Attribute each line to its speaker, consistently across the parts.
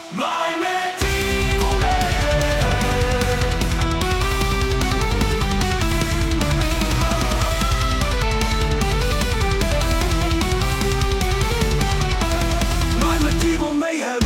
Speaker 1: My medieval mayhem. My medieval mayhem.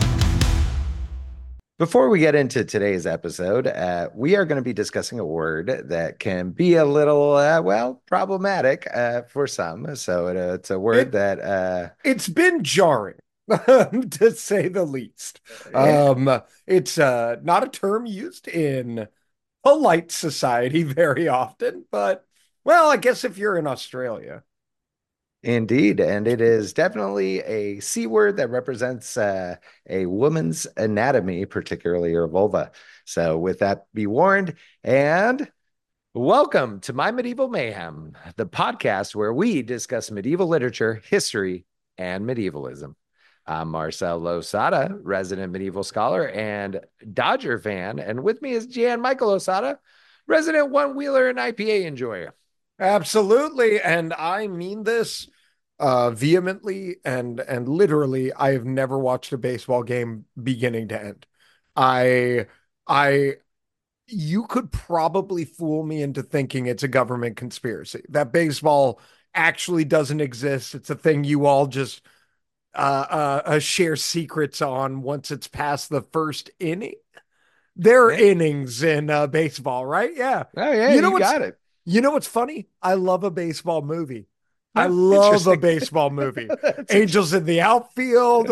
Speaker 2: Before we get into today's episode, we are going to be discussing a word that can be a little, problematic for some. So it's a word
Speaker 3: It
Speaker 2: that,
Speaker 3: it's been jarring, to say the least.
Speaker 2: yeah,
Speaker 3: It's not a term used in polite society very often, but well, I guess if you're in Australia.
Speaker 2: indeed. And it is definitely a C word that represents a woman's anatomy, particularly her vulva. So with that be warned, and welcome to My Medieval Mayhem, the podcast where we discuss medieval literature, history, and medievalism. I'm Marcel Losada, resident medieval scholar and Dodger fan, and with me is Jan Michael Losada, resident one-wheeler and IPA enjoyer.
Speaker 3: Absolutely, and I mean this vehemently and literally. I have never watched a baseball game beginning to end. I I you could probably fool me into thinking it's a government conspiracy, that baseball actually doesn't exist. It's a thing you all just share secrets on once it's past the first inning. There are
Speaker 2: Yeah.
Speaker 3: innings in baseball, right? Yeah.
Speaker 2: Oh yeah,
Speaker 3: You know
Speaker 2: you
Speaker 3: what's
Speaker 2: got it.
Speaker 3: you know what's funny? I love a baseball movie. I
Speaker 2: Oh,
Speaker 3: love a
Speaker 2: interesting.
Speaker 3: baseball movie.
Speaker 2: That's
Speaker 3: Angels in the Outfield,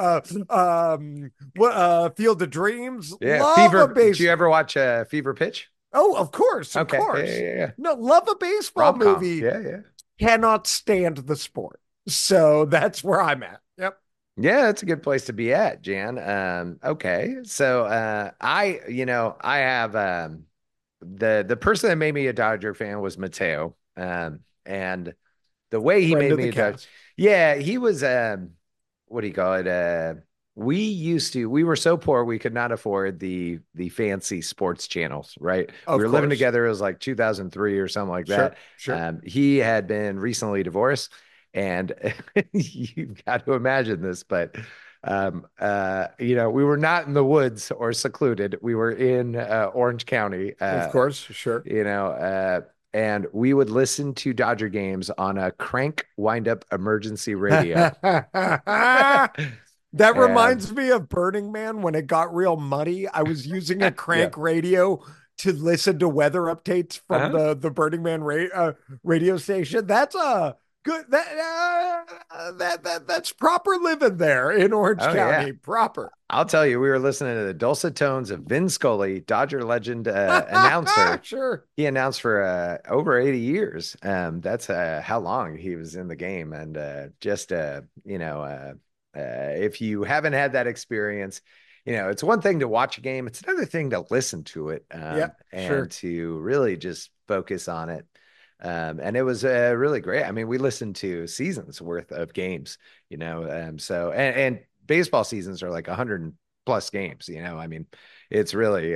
Speaker 3: Field of Dreams.
Speaker 2: Yeah,
Speaker 3: Love a
Speaker 2: Fever. Did
Speaker 3: base.
Speaker 2: you ever watch Fever Pitch?
Speaker 3: Oh, of course, of
Speaker 2: Okay, yeah,
Speaker 3: course.
Speaker 2: yeah, yeah.
Speaker 3: No, love a baseball
Speaker 2: Rom-com.
Speaker 3: movie.
Speaker 2: Yeah, yeah.
Speaker 3: Cannot stand the sport. So that's where I'm at. Yep.
Speaker 2: Yeah, that's a good place to be at, Jan. Okay. So I have the person that made me a Dodger fan was Mateo. And the way he
Speaker 3: Friend
Speaker 2: made
Speaker 3: of
Speaker 2: me
Speaker 3: the
Speaker 2: a Dodger,
Speaker 3: cast.
Speaker 2: yeah, he was what do you call it? We were so poor we could not afford the fancy sports channels, right? We
Speaker 3: Of
Speaker 2: were living
Speaker 3: course.
Speaker 2: together, it was like 2003 or something like that.
Speaker 3: Sure, sure.
Speaker 2: He had been recently divorced, and you've got to imagine this, but we were not in the woods or secluded. We were in Orange County,
Speaker 3: Of course, sure.
Speaker 2: you know, uh, and we would listen to Dodger games on a crank wind-up emergency radio.
Speaker 3: That
Speaker 2: And
Speaker 3: reminds me of Burning Man when it got real muddy. I was using a
Speaker 2: yeah,
Speaker 3: crank radio to listen to weather updates from
Speaker 2: uh-huh.
Speaker 3: the Burning Man radio station. That's a good that's proper living there in Orange
Speaker 2: Oh yeah.
Speaker 3: County. Proper.
Speaker 2: I'll tell you, we were listening to the dulcet tones of Vin Scully, Dodger legend announcer.
Speaker 3: Sure.
Speaker 2: He announced for over 80 years. That's how long he was in the game. And if you haven't had that experience, it's one thing to watch a game, it's another thing to listen to it
Speaker 3: Yeah,
Speaker 2: and
Speaker 3: sure.
Speaker 2: to really just focus on it. And it was really great. I mean, we listened to seasons worth of games, and baseball seasons are like 100 plus games, I mean, it's really,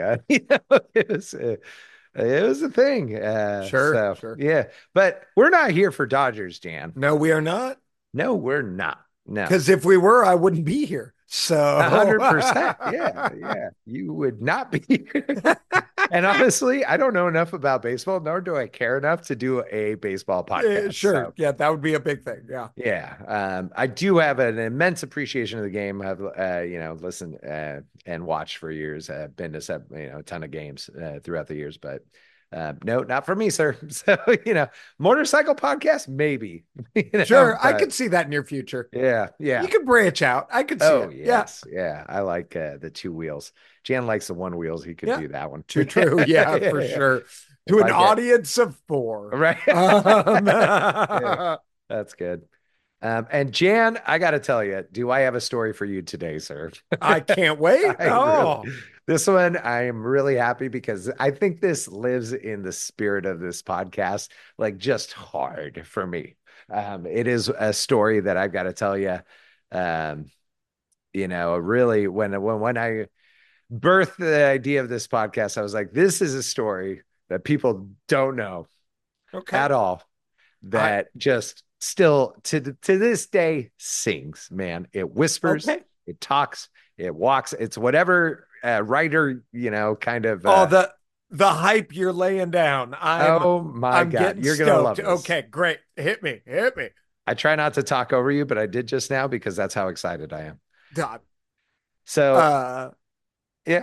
Speaker 2: it was a thing.
Speaker 3: Sure,
Speaker 2: So
Speaker 3: sure.
Speaker 2: yeah, but we're not here for Dodgers, Jan.
Speaker 3: No, we are not.
Speaker 2: No, we're not. No.
Speaker 3: Because if we were, I wouldn't be here. So
Speaker 2: 100%. Yeah, yeah. You would not be here. And honestly, I don't know enough about baseball, nor do I care enough to do a baseball podcast.
Speaker 3: Sure.
Speaker 2: So
Speaker 3: Yeah, that would be a big thing. Yeah.
Speaker 2: yeah, I do have an immense appreciation of the game. I've listened and watched for years. Been to a ton of games throughout the years, but no, not for me, sir. So motorcycle podcast, maybe.
Speaker 3: Sure. I
Speaker 2: But
Speaker 3: could see that in your future.
Speaker 2: yeah,
Speaker 3: You
Speaker 2: yeah.
Speaker 3: could branch out. I could see
Speaker 2: Oh
Speaker 3: it. Yeah.
Speaker 2: yes, yeah. I like the two wheels. Jan likes the one wheels. He could
Speaker 3: Yeah.
Speaker 2: do that one.
Speaker 3: Too true. Yeah,
Speaker 2: Yeah,
Speaker 3: for
Speaker 2: yeah.
Speaker 3: sure. To
Speaker 2: If
Speaker 3: an
Speaker 2: I get
Speaker 3: audience of four.
Speaker 2: right,
Speaker 3: Um,
Speaker 2: yeah, that's good. And Jan, I got to tell you, do I have a story for you today, sir?
Speaker 3: I can't wait.
Speaker 2: I really,
Speaker 3: Oh,
Speaker 2: this one, I am really happy because I think this lives in the spirit of this podcast, like just hard for me. It is a story that I've got to tell you. Um, really, when I birthed the idea of this podcast, I was like, this is a story that people don't know
Speaker 3: okay.
Speaker 2: at all,
Speaker 3: I
Speaker 2: that just still to this day sings, man. It whispers,
Speaker 3: okay.
Speaker 2: it talks, it walks. It's whatever writer, kind of.
Speaker 3: Oh, the hype you're laying down.
Speaker 2: Oh my
Speaker 3: I'm
Speaker 2: God,
Speaker 3: getting
Speaker 2: you're gonna
Speaker 3: stoked.
Speaker 2: love this.
Speaker 3: Okay, great. Hit me. Hit me.
Speaker 2: I try not to talk over you, but I did just now because that's how excited I am.
Speaker 3: God.
Speaker 2: So,
Speaker 3: Uh
Speaker 2: yeah.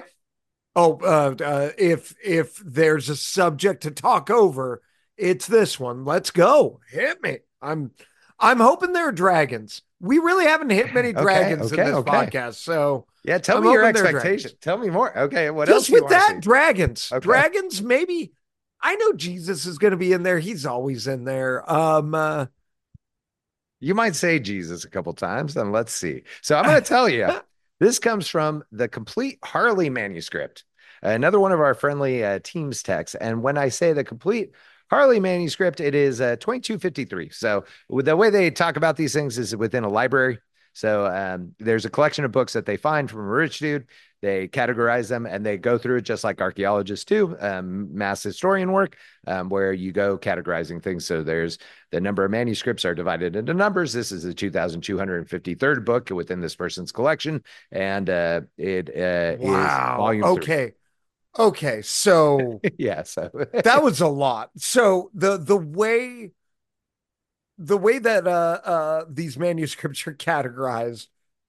Speaker 3: if there's a subject to talk over, it's this one. Let's go. Hit me. I'm hoping there are dragons. We really haven't hit many
Speaker 2: Okay,
Speaker 3: dragons in
Speaker 2: okay,
Speaker 3: this
Speaker 2: okay.
Speaker 3: podcast, so
Speaker 2: Yeah, tell
Speaker 3: I'm
Speaker 2: me your
Speaker 3: hoping there are dragons.
Speaker 2: expectation. Tell me more. Okay, what else
Speaker 3: Just
Speaker 2: do you
Speaker 3: with
Speaker 2: want to
Speaker 3: that,
Speaker 2: see?
Speaker 3: dragons.
Speaker 2: Okay.
Speaker 3: Dragons, maybe. I know Jesus is going to be in there. He's always in there.
Speaker 2: You might say Jesus a couple times, then let's see. So I'm going to tell you, this comes from the complete Harley manuscript, another one of our friendly Teams texts. And when I say the complete Harley manuscript, it is 2253. So the way they talk about these things is within a library. So there's a collection of books that they find from a rich dude. They categorize them and they go through it just like archaeologists do, mass historian work, where you go categorizing things. So there's the number of manuscripts are divided into numbers. This is the 2,253rd book within this person's collection, and it is
Speaker 3: wow.
Speaker 2: volume 3.
Speaker 3: Okay. Okay. So
Speaker 2: Yeah, so
Speaker 3: that was a lot. So the way that these manuscripts are categorized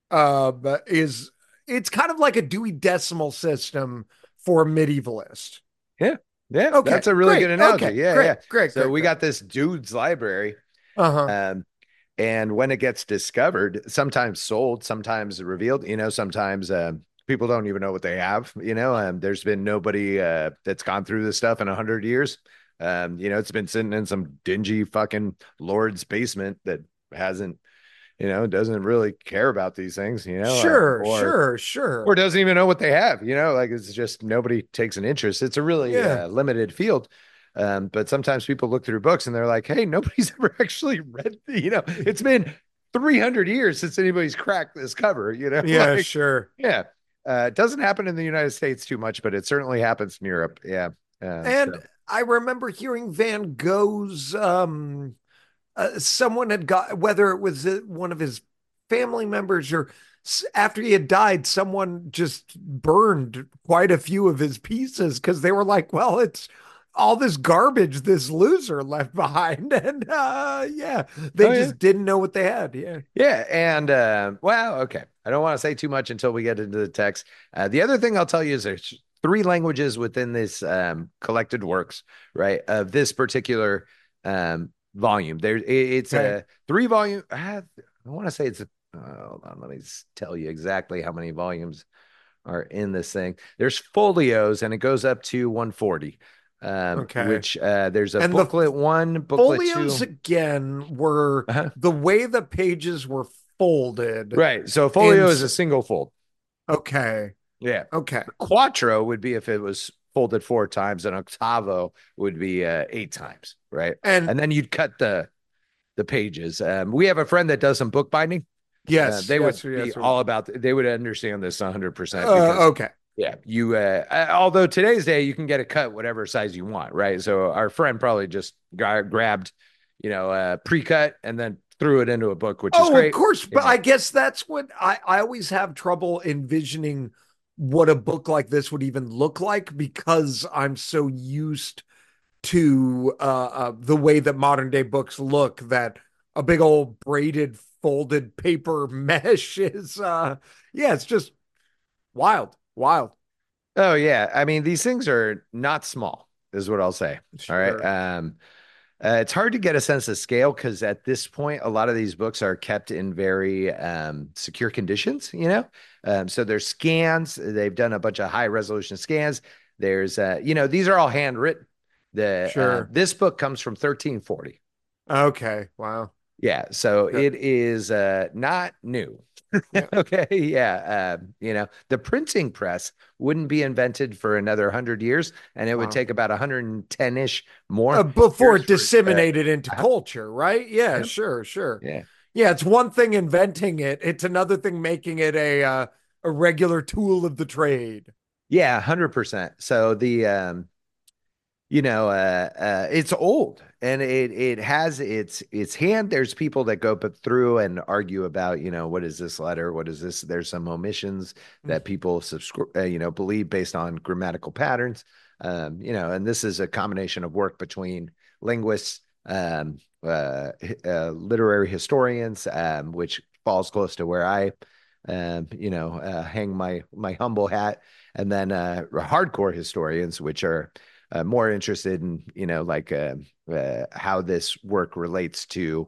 Speaker 3: is it's kind of like a Dewey Decimal System for a medievalist.
Speaker 2: yeah, yeah,
Speaker 3: Okay,
Speaker 2: that's a really
Speaker 3: great.
Speaker 2: good analogy.
Speaker 3: Okay,
Speaker 2: Yeah,
Speaker 3: great,
Speaker 2: yeah.
Speaker 3: great,
Speaker 2: So
Speaker 3: great,
Speaker 2: we
Speaker 3: great.
Speaker 2: got this dude's library.
Speaker 3: Uh-huh.
Speaker 2: Um, and when it gets discovered, sometimes sold, sometimes revealed, sometimes people don't even know what they have. There's been nobody that's gone through this stuff in 100 years. It's been sitting in some dingy fucking Lord's basement that hasn't, doesn't really care about these things,
Speaker 3: Sure,
Speaker 2: or
Speaker 3: sure, sure.
Speaker 2: doesn't even know what they have, like it's just nobody takes an interest. It's a really
Speaker 3: Yeah.
Speaker 2: limited field. But sometimes people look through books and they're like, hey, nobody's ever actually read, it's been 300 years since anybody's cracked this cover,
Speaker 3: Yeah,
Speaker 2: like,
Speaker 3: sure.
Speaker 2: yeah. It doesn't happen in the United States too much, but it certainly happens in Europe. Yeah.
Speaker 3: And I remember hearing Van Gogh's someone had got whether it was one of his family members or after he had died, someone just burned quite a few of his pieces because they were like, well, it's all this garbage this loser left behind. And yeah, they
Speaker 2: Oh, yeah.
Speaker 3: just didn't know what they had. Yeah.
Speaker 2: Yeah, and well, okay. I don't want to say too much until we get into the text. The other thing I'll tell you is there's 3 languages within this collected works, right? Of this particular volume. It's
Speaker 3: Okay.
Speaker 2: a 3 volume. I want to say it's a. Hold on, let me tell you exactly how many volumes are in this thing. There's folios, and it goes up to 140.
Speaker 3: Okay.
Speaker 2: Which there's a
Speaker 3: And the
Speaker 2: booklet 1, booklet
Speaker 3: folios
Speaker 2: 2.
Speaker 3: again were
Speaker 2: Uh-huh.
Speaker 3: the way the pages were folded
Speaker 2: Right. So a
Speaker 3: in
Speaker 2: folio is a single fold.
Speaker 3: okay.
Speaker 2: Yeah.
Speaker 3: Okay.
Speaker 2: Quattro would be if it was folded 4 times, and octavo would be 8 times, right?
Speaker 3: And
Speaker 2: And then you'd cut the pages. We have a friend that does some bookbinding.
Speaker 3: yes,
Speaker 2: They would
Speaker 3: yes,
Speaker 2: be
Speaker 3: yes.
Speaker 2: all about. They would understand this 100% because
Speaker 3: Okay.
Speaker 2: yeah, you. Although today's day you can get a cut whatever size you want, right? So our friend probably just grabbed, pre-cut and then threw it into a book, which is
Speaker 3: Oh, of
Speaker 2: great.
Speaker 3: course. But
Speaker 2: Yeah.
Speaker 3: I guess that's what I always have trouble envisioning what a book like this would even look like because I'm so used to the way that modern day books look that a big old braided folded paper mesh is yeah, it's just wild, wild.
Speaker 2: Oh yeah, I mean these things are not small, is what I'll say. All right.
Speaker 3: Sure.
Speaker 2: It's hard to get a sense of scale because at this point, a lot of these books are kept in very secure conditions, So there's scans. They've done a bunch of high resolution scans. There's, these are all handwritten.
Speaker 3: Sure.
Speaker 2: This book comes from 1340.
Speaker 3: Okay. Wow.
Speaker 2: Yeah, so
Speaker 3: Good.
Speaker 2: it is not new.
Speaker 3: Yeah.
Speaker 2: Okay, yeah. The printing press wouldn't be invented for another 100 years, and it would
Speaker 3: Wow.
Speaker 2: take about 110-ish more
Speaker 3: Before
Speaker 2: years
Speaker 3: it
Speaker 2: for
Speaker 3: disseminated into
Speaker 2: uh,
Speaker 3: culture, right? Yeah,
Speaker 2: yeah,
Speaker 3: sure, sure.
Speaker 2: yeah.
Speaker 3: Yeah, it's one thing inventing it; it's another thing making it a regular tool of the trade.
Speaker 2: Yeah, 100%. So it's old and it has its hand. There's people that go but through and argue about, what is this letter? What is this? There's some omissions that people subscribe, believe based on grammatical patterns. And this is a combination of work between linguists, literary historians, which falls close to where I, hang my humble hat, and then hardcore historians, which are more interested in, how this work relates to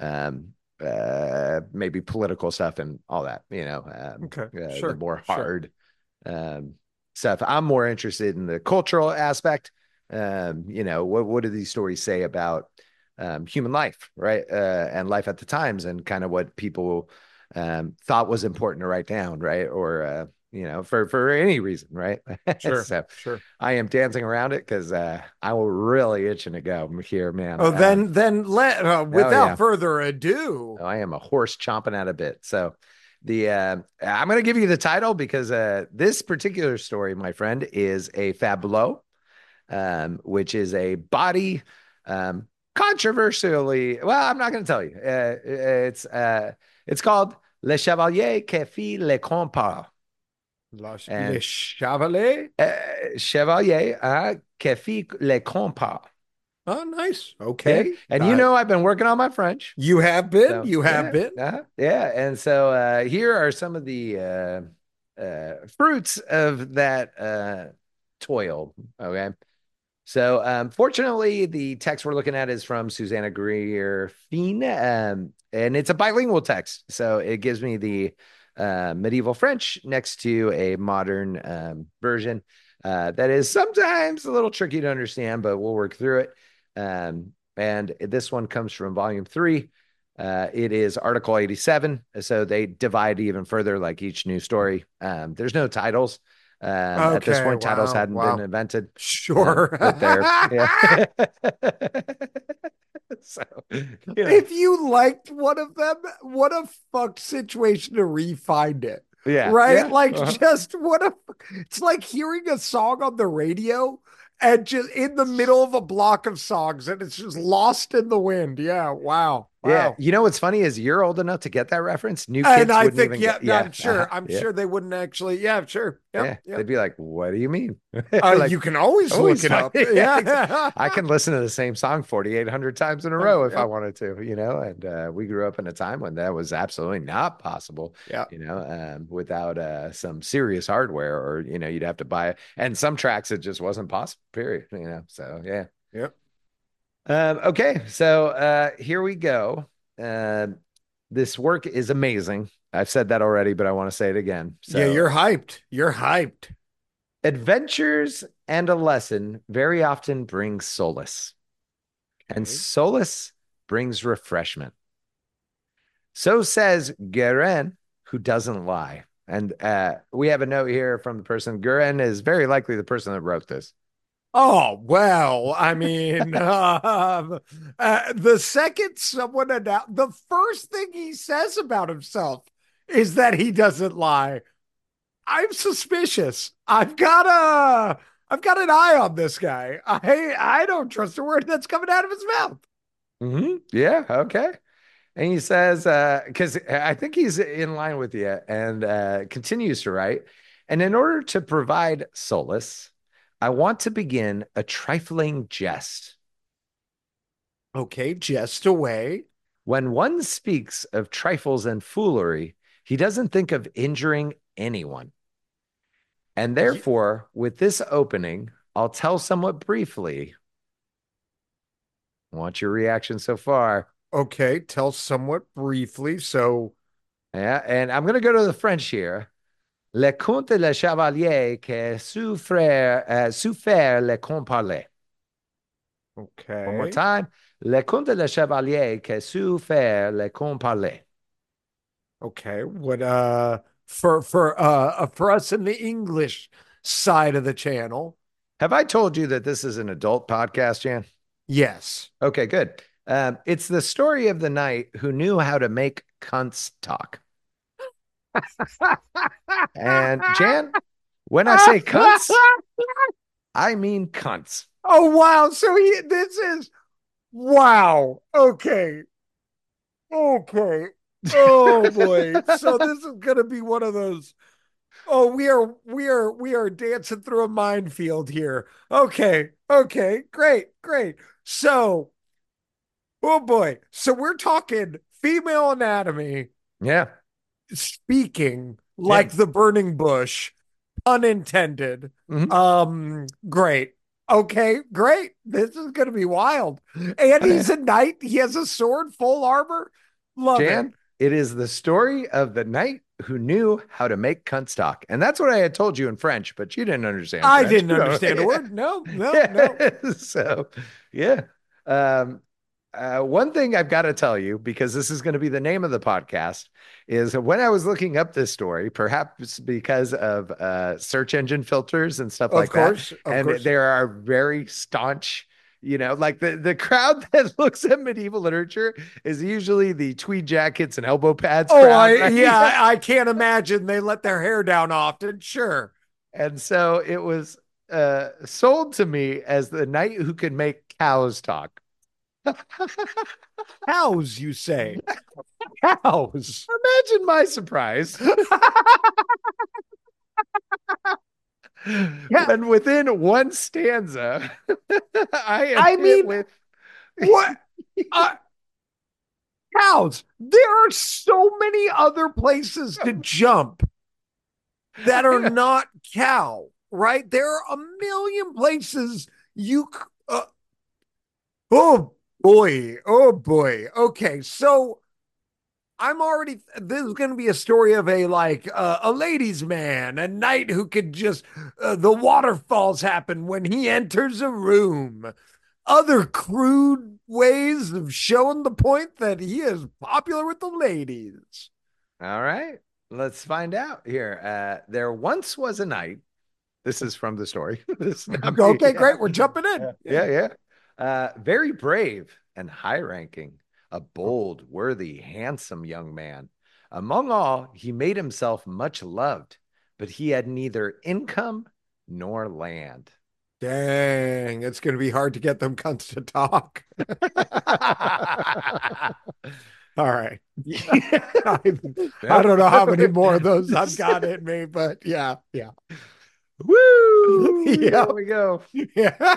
Speaker 2: maybe political stuff and all that,
Speaker 3: Okay,
Speaker 2: the
Speaker 3: sure,
Speaker 2: more
Speaker 3: sure.
Speaker 2: hard um, stuff. I'm more interested in the cultural aspect. What do these stories say about human life, right? And life at the times, and kind of what people thought was important to write down, right? Or for any reason, right?
Speaker 3: Sure,
Speaker 2: So
Speaker 3: sure.
Speaker 2: I am dancing around it because I will really itching to go here, man.
Speaker 3: Oh, then let
Speaker 2: Oh
Speaker 3: without
Speaker 2: yeah,
Speaker 3: further ado.
Speaker 2: I am a horse chomping at a bit. So the I'm going to give you the title because this particular story, my friend, is a fabuleux, which is a body controversially. Well, I'm not going to tell you. It's called Le Chevalier qui fit le compas.
Speaker 3: Les
Speaker 2: And
Speaker 3: Chevaliers.
Speaker 2: Chevalier qui fit le compas.
Speaker 3: Oh, nice.
Speaker 2: Yeah.
Speaker 3: Okay.
Speaker 2: And I've been working on my French.
Speaker 3: You have been.
Speaker 2: So
Speaker 3: You have
Speaker 2: yeah,
Speaker 3: been.
Speaker 2: yeah. And so here are some of the fruits of that toil. Okay. So fortunately, the text we're looking at is from Susanna Greer Fien, and it's a bilingual text. So it gives me the medieval French next to a modern version that is sometimes a little tricky to understand, but we'll work through it. And this one comes from volume 3. It is article 87. So they divide even further, like each new story. There's no titles. At this
Speaker 3: Okay.
Speaker 2: point, titles
Speaker 3: Wow.
Speaker 2: hadn't been
Speaker 3: Wow.
Speaker 2: invented.
Speaker 3: Sure.
Speaker 2: But they're, yeah. So,
Speaker 3: If you liked one of them, what a fucked situation to re-find it.
Speaker 2: yeah,
Speaker 3: Right?
Speaker 2: yeah.
Speaker 3: Like,
Speaker 2: Uh-huh.
Speaker 3: just it's like hearing a song on the radio and just in the middle of a block of songs and it's just lost in the wind. Yeah. Wow.
Speaker 2: Yeah.
Speaker 3: Wow.
Speaker 2: What's funny is you're old enough to get that reference. New
Speaker 3: And
Speaker 2: kids
Speaker 3: I
Speaker 2: wouldn't
Speaker 3: think,
Speaker 2: even
Speaker 3: yeah,
Speaker 2: get,
Speaker 3: no,
Speaker 2: yeah.
Speaker 3: I'm
Speaker 2: Yeah.
Speaker 3: sure they wouldn't actually. Yeah, sure. Yep.
Speaker 2: Yeah.
Speaker 3: Yep.
Speaker 2: They'd be like, what do you mean? Like,
Speaker 3: You can always
Speaker 2: always
Speaker 3: look it
Speaker 2: fine.
Speaker 3: up.
Speaker 2: Yeah,
Speaker 3: Yeah.
Speaker 2: I can listen to the same song 4,800 times in a row if I
Speaker 3: Yep.
Speaker 2: wanted to, and we grew up in a time when that was absolutely not possible,
Speaker 3: Yeah.
Speaker 2: without some serious hardware, or, you'd have to buy it. And some tracks, it just wasn't possible, period, so yeah.
Speaker 3: Yep.
Speaker 2: Okay, so here we go. Uh, this work is amazing. I've said that already, but I want to say it again.
Speaker 3: Yeah,
Speaker 2: So,
Speaker 3: you're hyped. You're hyped.
Speaker 2: adventures and a lesson very often bring solace, and
Speaker 3: Okay.
Speaker 2: solace brings refreshment. So says Guerin, who doesn't lie. And we have a note here from the person. Guerin is very likely the person that wrote this.
Speaker 3: Oh, well, I mean, the second someone announced, the first thing he says about himself is that he doesn't lie. I'm suspicious. I've got an eye on this guy. I don't trust a word that's coming out of his mouth.
Speaker 2: Yeah, okay. And he says, because I think he's in line with you, and continues to write. And in order to provide solace, I want to begin a trifling jest.
Speaker 3: Okay, jest away.
Speaker 2: When one speaks of trifles and foolery, he doesn't think of injuring anyone. And
Speaker 3: Ye-
Speaker 2: therefore, with this opening, I'll tell somewhat briefly. I want your reaction so far.
Speaker 3: Okay, tell somewhat briefly. So,
Speaker 2: Yeah, and I'm going to go to the French here. Le comte le chevalier qui souffert le comte parler. One more
Speaker 3: okay.
Speaker 2: time. Le comte le chevalier qui souffert le comte parler.
Speaker 3: Okay. What for us in the English side of the channel.
Speaker 2: Have I told you that this is an adult podcast, Jan?
Speaker 3: Yes.
Speaker 2: Okay, good. It's the story of the knight who knew how to make cunts talk. And Jan, when I say cunts, I mean cunts.
Speaker 3: Oh wow. So this is wow. Okay. Okay. Oh boy. So this is gonna be one of those. Oh, we are dancing through a minefield here. Okay. Okay. Great. Great. So, oh boy. So we're talking female anatomy
Speaker 2: Yeah.
Speaker 3: speaking
Speaker 2: Yeah.
Speaker 3: like the burning bush, unintended.
Speaker 2: Mhm.
Speaker 3: Great. Okay, great. This is gonna be wild. And he's a knight. He has a sword, full armor. Love it.
Speaker 2: Jan, it is the story of the knight who knew how to make cunt stock. And that's what I had told you in French, but you didn't understand
Speaker 3: I
Speaker 2: French.
Speaker 3: didn't
Speaker 2: So,
Speaker 3: understand a
Speaker 2: yeah.
Speaker 3: word. No, no, no.
Speaker 2: Yeah. So, yeah. Um, one thing I've got to tell you, because this is going to be the name of the podcast, is when I was looking up this story, perhaps because of search engine filters and stuff
Speaker 3: Of
Speaker 2: like that,
Speaker 3: course, of
Speaker 2: and
Speaker 3: course.
Speaker 2: there are very staunch, like the crowd that looks at medieval literature is usually the tweed jackets and elbow pads
Speaker 3: Oh,
Speaker 2: crowd, right?
Speaker 3: I can't imagine they let their hair down often. Sure.
Speaker 2: And so it was sold to me as the knight who could make cows talk.
Speaker 3: Cows, you say? Cows.
Speaker 2: Imagine my surprise
Speaker 3: Yeah.
Speaker 2: when within one stanza I am
Speaker 3: I
Speaker 2: hit
Speaker 3: mean,
Speaker 2: with
Speaker 3: what? Uh, cows. There are so many other places to jump that are not cow, right? There are a million places you. Oh boy. Oh boy. Okay. So I'm already, this is going to be a story of a ladies' man, a knight who could just, the waterfalls happen when he enters a room. Other crude ways of showing the point that he is popular with the ladies.
Speaker 2: all right, let's find out here. There once was a knight. This is from the story. This is not me.
Speaker 3: Okay, great. We're jumping in.
Speaker 2: Yeah, yeah. Very brave and high ranking, a bold, worthy, handsome young man. Among all, he made himself much loved, but he had neither income nor land.
Speaker 3: Dang, it's going to be hard to get them cunts to talk. All right. I, I
Speaker 2: Nope.
Speaker 3: don't know how many more of those I've got in me, but yeah, yeah.
Speaker 2: Woo! There
Speaker 3: Yep.
Speaker 2: we go.
Speaker 3: Yeah.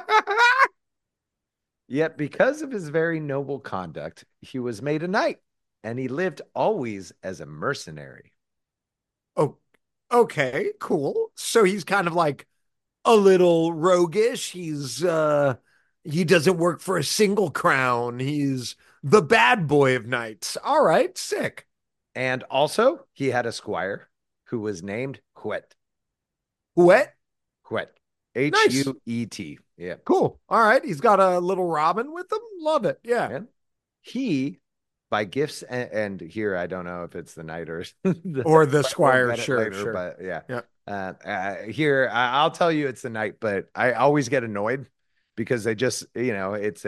Speaker 2: Yet, because of his very noble conduct, he was made a knight, and he lived always as a mercenary.
Speaker 3: Oh, okay, cool. So he's kind of like a little roguish. He doesn't work for a single crown. He's the bad boy of knights. All right, sick.
Speaker 2: And also, he had a squire who was named Huet.
Speaker 3: Wet.
Speaker 2: Huet. H
Speaker 3: Nice.
Speaker 2: U E T. Yeah.
Speaker 3: Cool. All right. He's got a little robin with him. Love it. Yeah.
Speaker 2: And he, by gifts, and here I don't know if it's the knight or
Speaker 3: Or the
Speaker 2: we'll
Speaker 3: squire.
Speaker 2: get it
Speaker 3: Sure,
Speaker 2: later,
Speaker 3: sure.
Speaker 2: but yeah.
Speaker 3: Yeah.
Speaker 2: Here, I'll tell you it's the knight, but I always get annoyed because they just, it's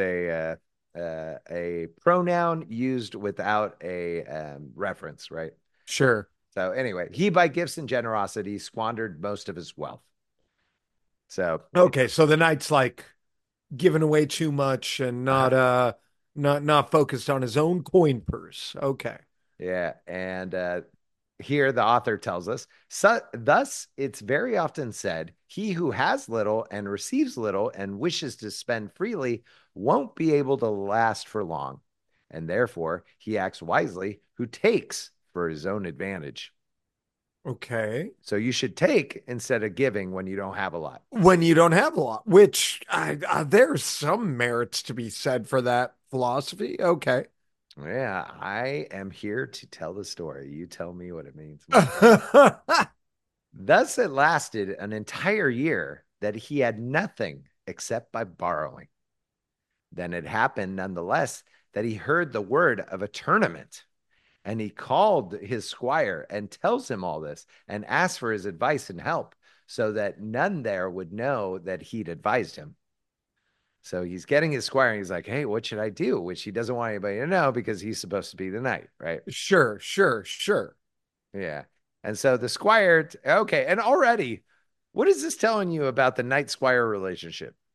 Speaker 2: a pronoun used without a reference, right?
Speaker 3: Sure.
Speaker 2: So anyway, he by gifts and generosity squandered most of his wealth. So
Speaker 3: Okay. So the knight's like giving away too much and not focused on his own coin purse. Okay.
Speaker 2: yeah, and here the author tells us, thus it's very often said, he who has little and receives little and wishes to spend freely won't be able to last for long, and therefore he acts wisely who takes for his own advantage.
Speaker 3: Okay.
Speaker 2: So you should take instead of giving when you don't have a lot.
Speaker 3: When you don't have a lot, which there's some merits to be said for that philosophy. Okay.
Speaker 2: Yeah, I am here to tell the story. You tell me what it means. Thus, it lasted an entire year that he had nothing except by borrowing. Then it happened, nonetheless, that he heard the word of a tournament, and he called his squire and tells him all this and asks for his advice and help so that none there would know that he'd advised him. So he's getting his squire and he's like, hey, what should I do? Which he doesn't want anybody to know because he's supposed to be the knight, right?
Speaker 3: Sure, sure, sure.
Speaker 2: Yeah. And so the squire, okay. And already, what is this telling you about the knight squire relationship?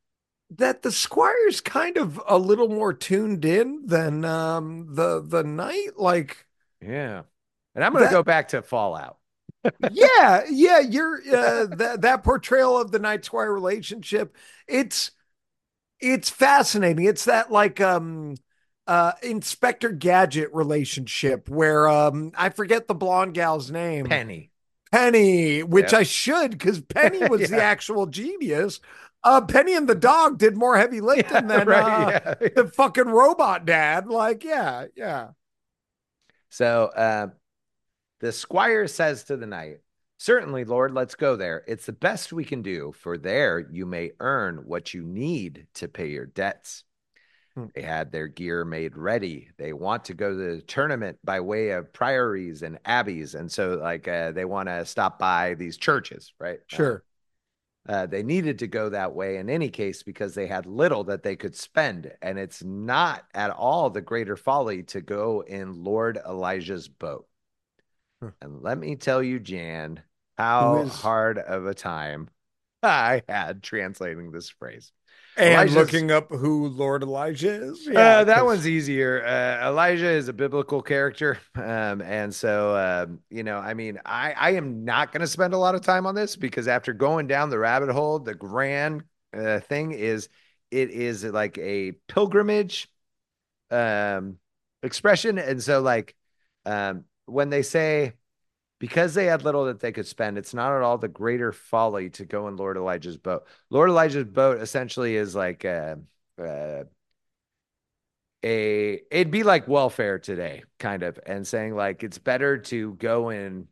Speaker 3: that the Squire's kind of a little more tuned in than the knight. Like
Speaker 2: Yeah. And I'm going to
Speaker 3: that
Speaker 2: go back to Fallout.
Speaker 3: yeah, you're that portrayal of the Knight Squire relationship, it's it's fascinating. It's that like Inspector Gadget relationship where I forget the blonde gal's name.
Speaker 2: Penny.
Speaker 3: Penny, which
Speaker 2: Yep.
Speaker 3: I should, because Penny was the
Speaker 2: Yeah.
Speaker 3: actual genius. Penny and the dog did more heavy
Speaker 2: Yeah.
Speaker 3: lifting than
Speaker 2: Right. Yeah.
Speaker 3: the fucking robot dad. Like, yeah, yeah.
Speaker 2: So the squire says to the knight, "Certainly, Lord, let's go there. It's the best we can do, for there you may earn what you need to pay your debts."
Speaker 3: Hmm.
Speaker 2: They had their gear made ready. They want to go to the tournament by way of priories and abbeys. And so, like, they want to stop by these churches, right?
Speaker 3: Sure.
Speaker 2: They needed to go that way in any case because they had little that they could spend. And it's not at all the greater folly to go in Lord Elijah's boat.
Speaker 3: Hmm.
Speaker 2: And let me tell you, Jan,
Speaker 3: Who
Speaker 2: how
Speaker 3: is
Speaker 2: hard of a time I had translating this phrase.
Speaker 3: and
Speaker 2: Elijah's
Speaker 3: looking up who Lord Elijah is? Yeah,
Speaker 2: that
Speaker 3: because
Speaker 2: one's easier. Elijah is a biblical character, and so I mean, I am not going to spend a lot of time on this because after going down the rabbit hole, the grand thing is it is like a pilgrimage um, expression, and so like when they say because they had little that they could spend, it's not at all the greater folly to go in Lord Elijah's boat. Lord Elijah's boat essentially is like uh, it'd be like welfare today kind of, and saying like it's better to go in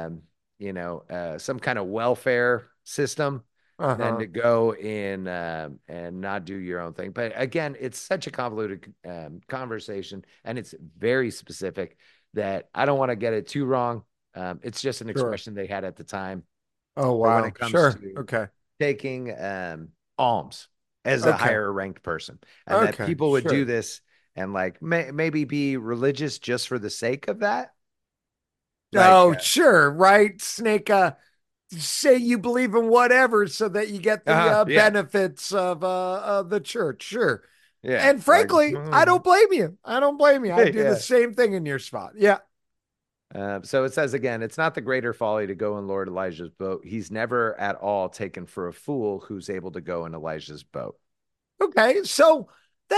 Speaker 2: some kind of welfare system than
Speaker 3: uh-huh.
Speaker 2: to go in and not do your own thing. But again, it's such a convoluted conversation, and it's very specific that I don't want to get it too wrong. It's just an
Speaker 3: Sure.
Speaker 2: expression they had at the time
Speaker 3: Oh
Speaker 2: for when
Speaker 3: wow.
Speaker 2: it comes
Speaker 3: Sure.
Speaker 2: to
Speaker 3: Okay.
Speaker 2: taking alms as a
Speaker 3: Okay.
Speaker 2: higher ranked person, and that
Speaker 3: Okay.
Speaker 2: people would do
Speaker 3: Sure.
Speaker 2: this and like maybe be religious just for the sake of that. Like,
Speaker 3: Oh, sure. Right. Snake, say you believe in whatever so that you get the
Speaker 2: yeah,
Speaker 3: benefits of the church. Sure.
Speaker 2: yeah,
Speaker 3: And
Speaker 2: like,
Speaker 3: frankly, I don't blame you. I don't blame you. I'd do the
Speaker 2: yeah.
Speaker 3: same thing in your spot. Yeah.
Speaker 2: So it says again, it's not the greater folly to go in Lord Elijah's boat. He's never at all taken for a fool who's able to go in Elijah's boat.
Speaker 3: Okay. So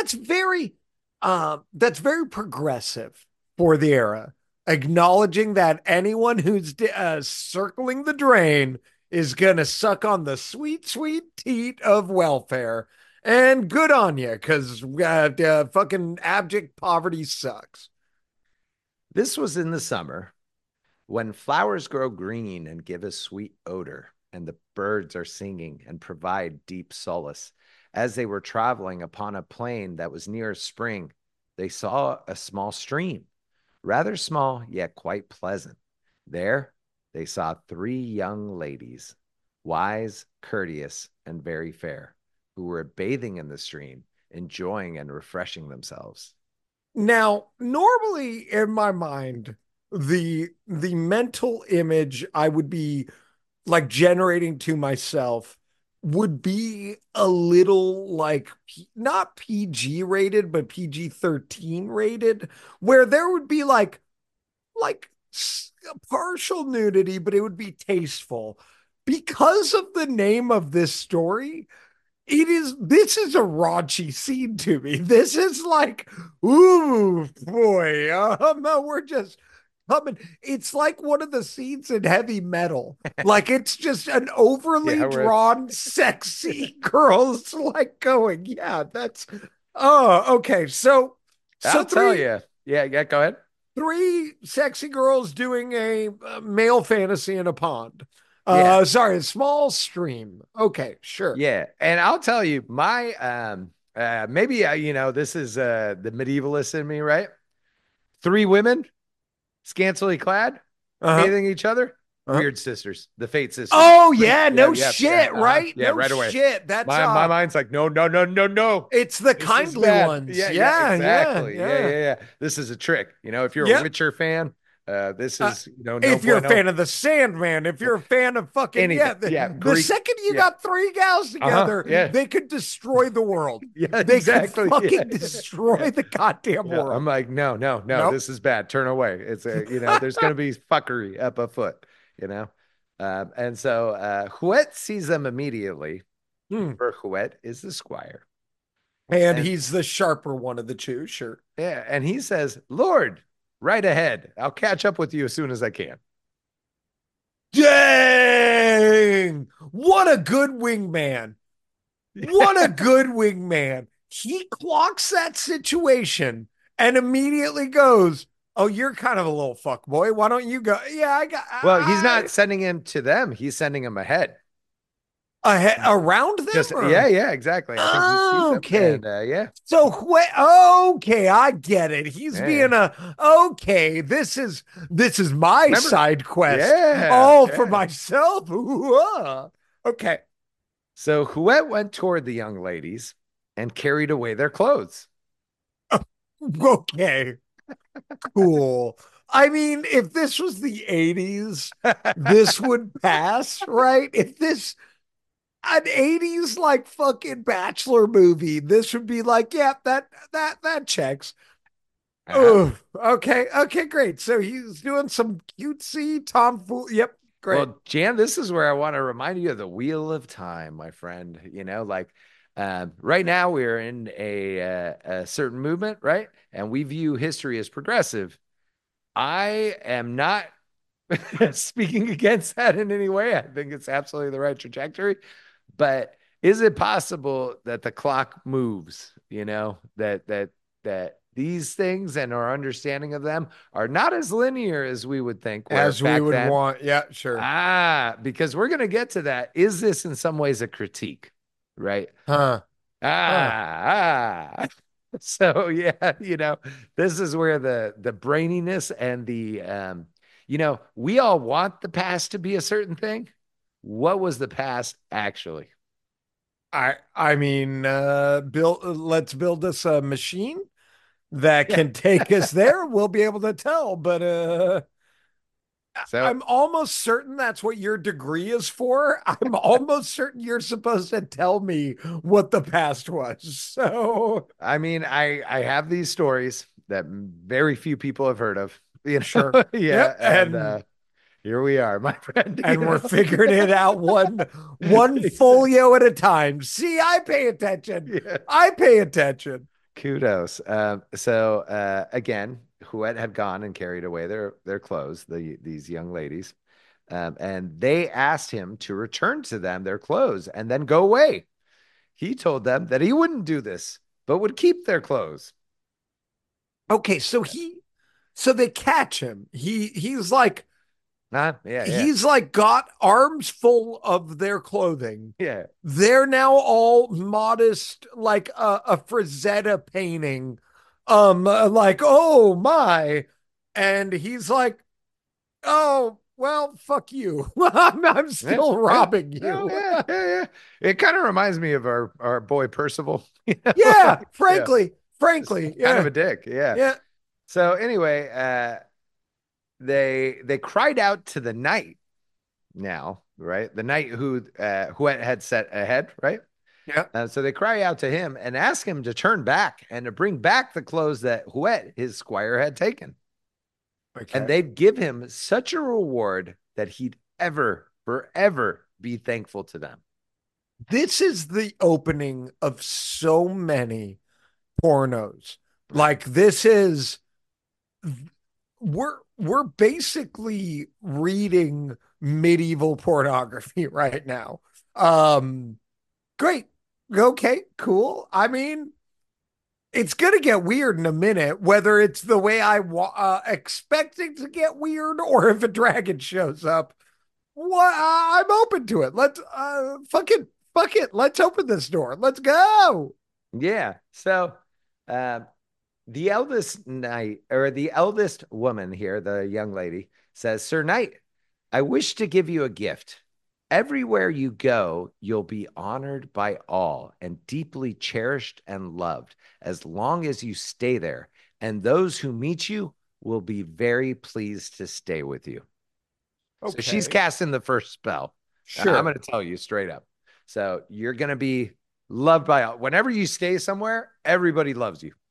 Speaker 3: that's very progressive for the era, acknowledging that anyone who's circling the drain is gonna suck on the sweet, sweet teat of welfare. And good on you, because fucking abject poverty sucks.
Speaker 2: This was in the summer when flowers grow green and give a sweet odor, and the birds are singing and provide deep solace. As they were traveling upon a plain that was near a spring, they saw a small stream, rather small, yet quite pleasant. There they saw three young ladies, wise, courteous, and very fair, who were bathing in the stream, enjoying and refreshing themselves.
Speaker 3: Now, normally in my mind, the mental image I would be like generating to myself would be a little like not PG rated, but PG-13 rated, where there would be like partial nudity, but it would be tasteful. Because of the name of this story, this is a raunchy scene to me. This is like, ooh boy, we're just coming. It's like one of the scenes in Heavy Metal. Like it's just an overly
Speaker 2: Yeah, where it's
Speaker 3: drawn, sexy girls like going, yeah, that's oh, okay. So
Speaker 2: I'll tell you. Yeah, yeah, go ahead.
Speaker 3: three sexy girls doing a male fantasy in a pond.
Speaker 2: Yeah.
Speaker 3: Sorry, a small stream. Okay, sure.
Speaker 2: Yeah, and I'll tell you, my maybe this is the medievalist in me, right? Three women, scantily clad,
Speaker 3: Uh-huh.
Speaker 2: bathing each other,
Speaker 3: Uh-huh.
Speaker 2: weird sisters, the Fate sisters.
Speaker 3: Oh
Speaker 2: Like,
Speaker 3: yeah,
Speaker 2: yeah,
Speaker 3: no
Speaker 2: yeah, yeah,
Speaker 3: shit, right?
Speaker 2: yeah,
Speaker 3: No
Speaker 2: right away.
Speaker 3: shit. That's
Speaker 2: My mind's like, no, no, no, no, no.
Speaker 3: it's the
Speaker 2: This is
Speaker 3: kindly
Speaker 2: bad.
Speaker 3: ones.
Speaker 2: Yeah, yeah,
Speaker 3: Yeah, yeah,
Speaker 2: exactly. Yeah,
Speaker 3: yeah.
Speaker 2: yeah, yeah. This is a trick. If you're a
Speaker 3: Yep.
Speaker 2: Witcher fan, This
Speaker 3: Uh,
Speaker 2: is, no
Speaker 3: if you're a
Speaker 2: bueno.
Speaker 3: fan of the Sandman, if you're a fan of fucking
Speaker 2: Anything.
Speaker 3: the,
Speaker 2: Yeah,
Speaker 3: the
Speaker 2: Greek.
Speaker 3: second you
Speaker 2: Yeah.
Speaker 3: got three gals together,
Speaker 2: Yeah.
Speaker 3: they could destroy the world.
Speaker 2: Yeah,
Speaker 3: They could
Speaker 2: exactly. Yeah.
Speaker 3: fucking destroy the goddamn
Speaker 2: Yeah. I'm
Speaker 3: world.
Speaker 2: like, no, no, no,
Speaker 3: Nope.
Speaker 2: this is bad. Turn away. It's there's gonna be fuckery up afoot, you know. And so Huet sees them immediately.
Speaker 3: Hmm.
Speaker 2: For Huet is the squire.
Speaker 3: And
Speaker 2: And
Speaker 3: he's the sharper one of the two, sure.
Speaker 2: yeah, and he says, Lord, right ahead. I'll catch up with you as soon as I can.
Speaker 3: Dang! What a good wingman. What a good wingman. He clocks that situation and immediately goes, "Oh, you're kind of a little fuck boy. Why don't you go?" Yeah,
Speaker 2: Well, he's not sending him to them, he's sending him ahead.
Speaker 3: Around them.
Speaker 2: Just
Speaker 3: Or?
Speaker 2: yeah, exactly. I think he sees them.
Speaker 3: Okay.
Speaker 2: And yeah.
Speaker 3: So okay, I get it. He's
Speaker 2: Yeah.
Speaker 3: being okay. This is my
Speaker 2: Remember-
Speaker 3: side quest.
Speaker 2: Yeah,
Speaker 3: All
Speaker 2: yeah.
Speaker 3: for myself. Okay.
Speaker 2: So Huet went toward the young ladies and carried away their clothes.
Speaker 3: Okay. Cool. I mean, if this was the 80s, this would pass, right? If this an 80s like fucking bachelor movie, this would be like, yeah, that checks. Oh, okay. Okay, great. So he's doing some cutesy tomfool. Yep, great.
Speaker 2: Well, Jan, this is where I want to remind you of the wheel of time, my friend. Right now we're in a certain movement, right? And we view history as progressive. I am not speaking against that in any way. I think it's absolutely the right trajectory. But is it possible that the clock moves? That these things and our understanding of them are not as linear as we would think.
Speaker 3: As we would want. Yeah, sure.
Speaker 2: Because we're going to get to that. Is this in some ways a critique? Right.
Speaker 3: Huh.
Speaker 2: So yeah, this is where the braininess and we all want the past to be a certain thing. What was the past actually?
Speaker 3: I mean, let's build us a machine that can take us there. We'll be able to tell, but
Speaker 2: So
Speaker 3: I'm almost certain that's what your degree is for. I'm almost certain you're supposed to tell me what the past was. So,
Speaker 2: I mean, I have these stories that very few people have heard of.
Speaker 3: Sure.
Speaker 2: Yeah,
Speaker 3: Yep.
Speaker 2: and here we are, my friend.
Speaker 3: And we're figuring it out one folio at a time. See, I pay attention.
Speaker 2: Yeah.
Speaker 3: I pay attention.
Speaker 2: Kudos. So again, Huet had gone and carried away their clothes, these young ladies, and they asked him to return to them their clothes and then go away. He told them that he wouldn't do this, but would keep their clothes.
Speaker 3: Okay, so they catch him. He's like he's like got arms full of their clothing.
Speaker 2: Yeah.
Speaker 3: They're now all modest, like a Frazetta painting. Like, oh my. And he's like, oh, well, fuck you. I'm still robbing you.
Speaker 2: Oh, yeah. It kind of reminds me of our boy Percival.
Speaker 3: Yeah, frankly,
Speaker 2: Kind of a dick. Yeah.
Speaker 3: Yeah.
Speaker 2: So anyway, they cried out to the knight now, right? The knight who had set ahead, right?
Speaker 3: Yeah.
Speaker 2: So they cry out to him and ask him to turn back and to bring back the clothes that Huet, his squire, had taken.
Speaker 3: Okay.
Speaker 2: And they'd give him such a reward that he'd forever be thankful to them.
Speaker 3: This is the opening of so many pornos. Like this is we're basically reading medieval pornography right now. Great. Okay, cool. I mean, it's going to get weird in a minute, whether it's the way I expect it to get weird or if a dragon shows up. What I'm open to it. Let's fuck it. Let's open this door. Let's go.
Speaker 2: Yeah. So the eldest knight, or the eldest woman here, the young lady, says, Sir Knight, I wish to give you a gift. Everywhere you go, you'll be honored by all and deeply cherished and loved as long as you stay there. And those who meet you will be very pleased to stay with you. So she's
Speaker 3: Okay.
Speaker 2: casting the first spell. I'm going
Speaker 3: Sure.
Speaker 2: to tell you straight up. So you're going to be loved by all. Whenever you stay somewhere, everybody loves you.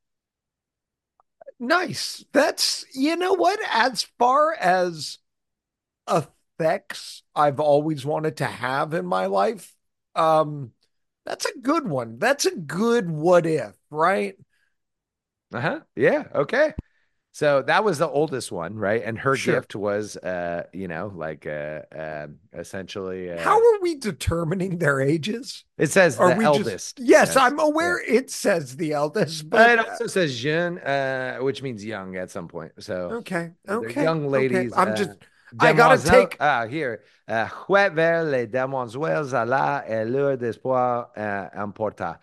Speaker 3: Nice. That's, you know what? As far as effects I've always wanted to have in my life, um, that's a good one. That's a good what if, right?
Speaker 2: Uh-huh. Yeah. Okay. So that was the oldest one, right? And her
Speaker 3: Sure.
Speaker 2: gift was, like essentially,
Speaker 3: How are we determining their ages?
Speaker 2: it says
Speaker 3: Are
Speaker 2: the
Speaker 3: we just,
Speaker 2: eldest.
Speaker 3: yes,
Speaker 2: Yes.
Speaker 3: I'm
Speaker 2: Yeah.
Speaker 3: aware it says the eldest, but
Speaker 2: It also says jeune, which means young at some point. So
Speaker 3: okay,
Speaker 2: the
Speaker 3: okay,
Speaker 2: young
Speaker 3: okay.
Speaker 2: ladies,
Speaker 3: I gotta
Speaker 2: demoiselles,
Speaker 3: take,
Speaker 2: here, fouet vers les demoiselles à la et leur d'espoir importa.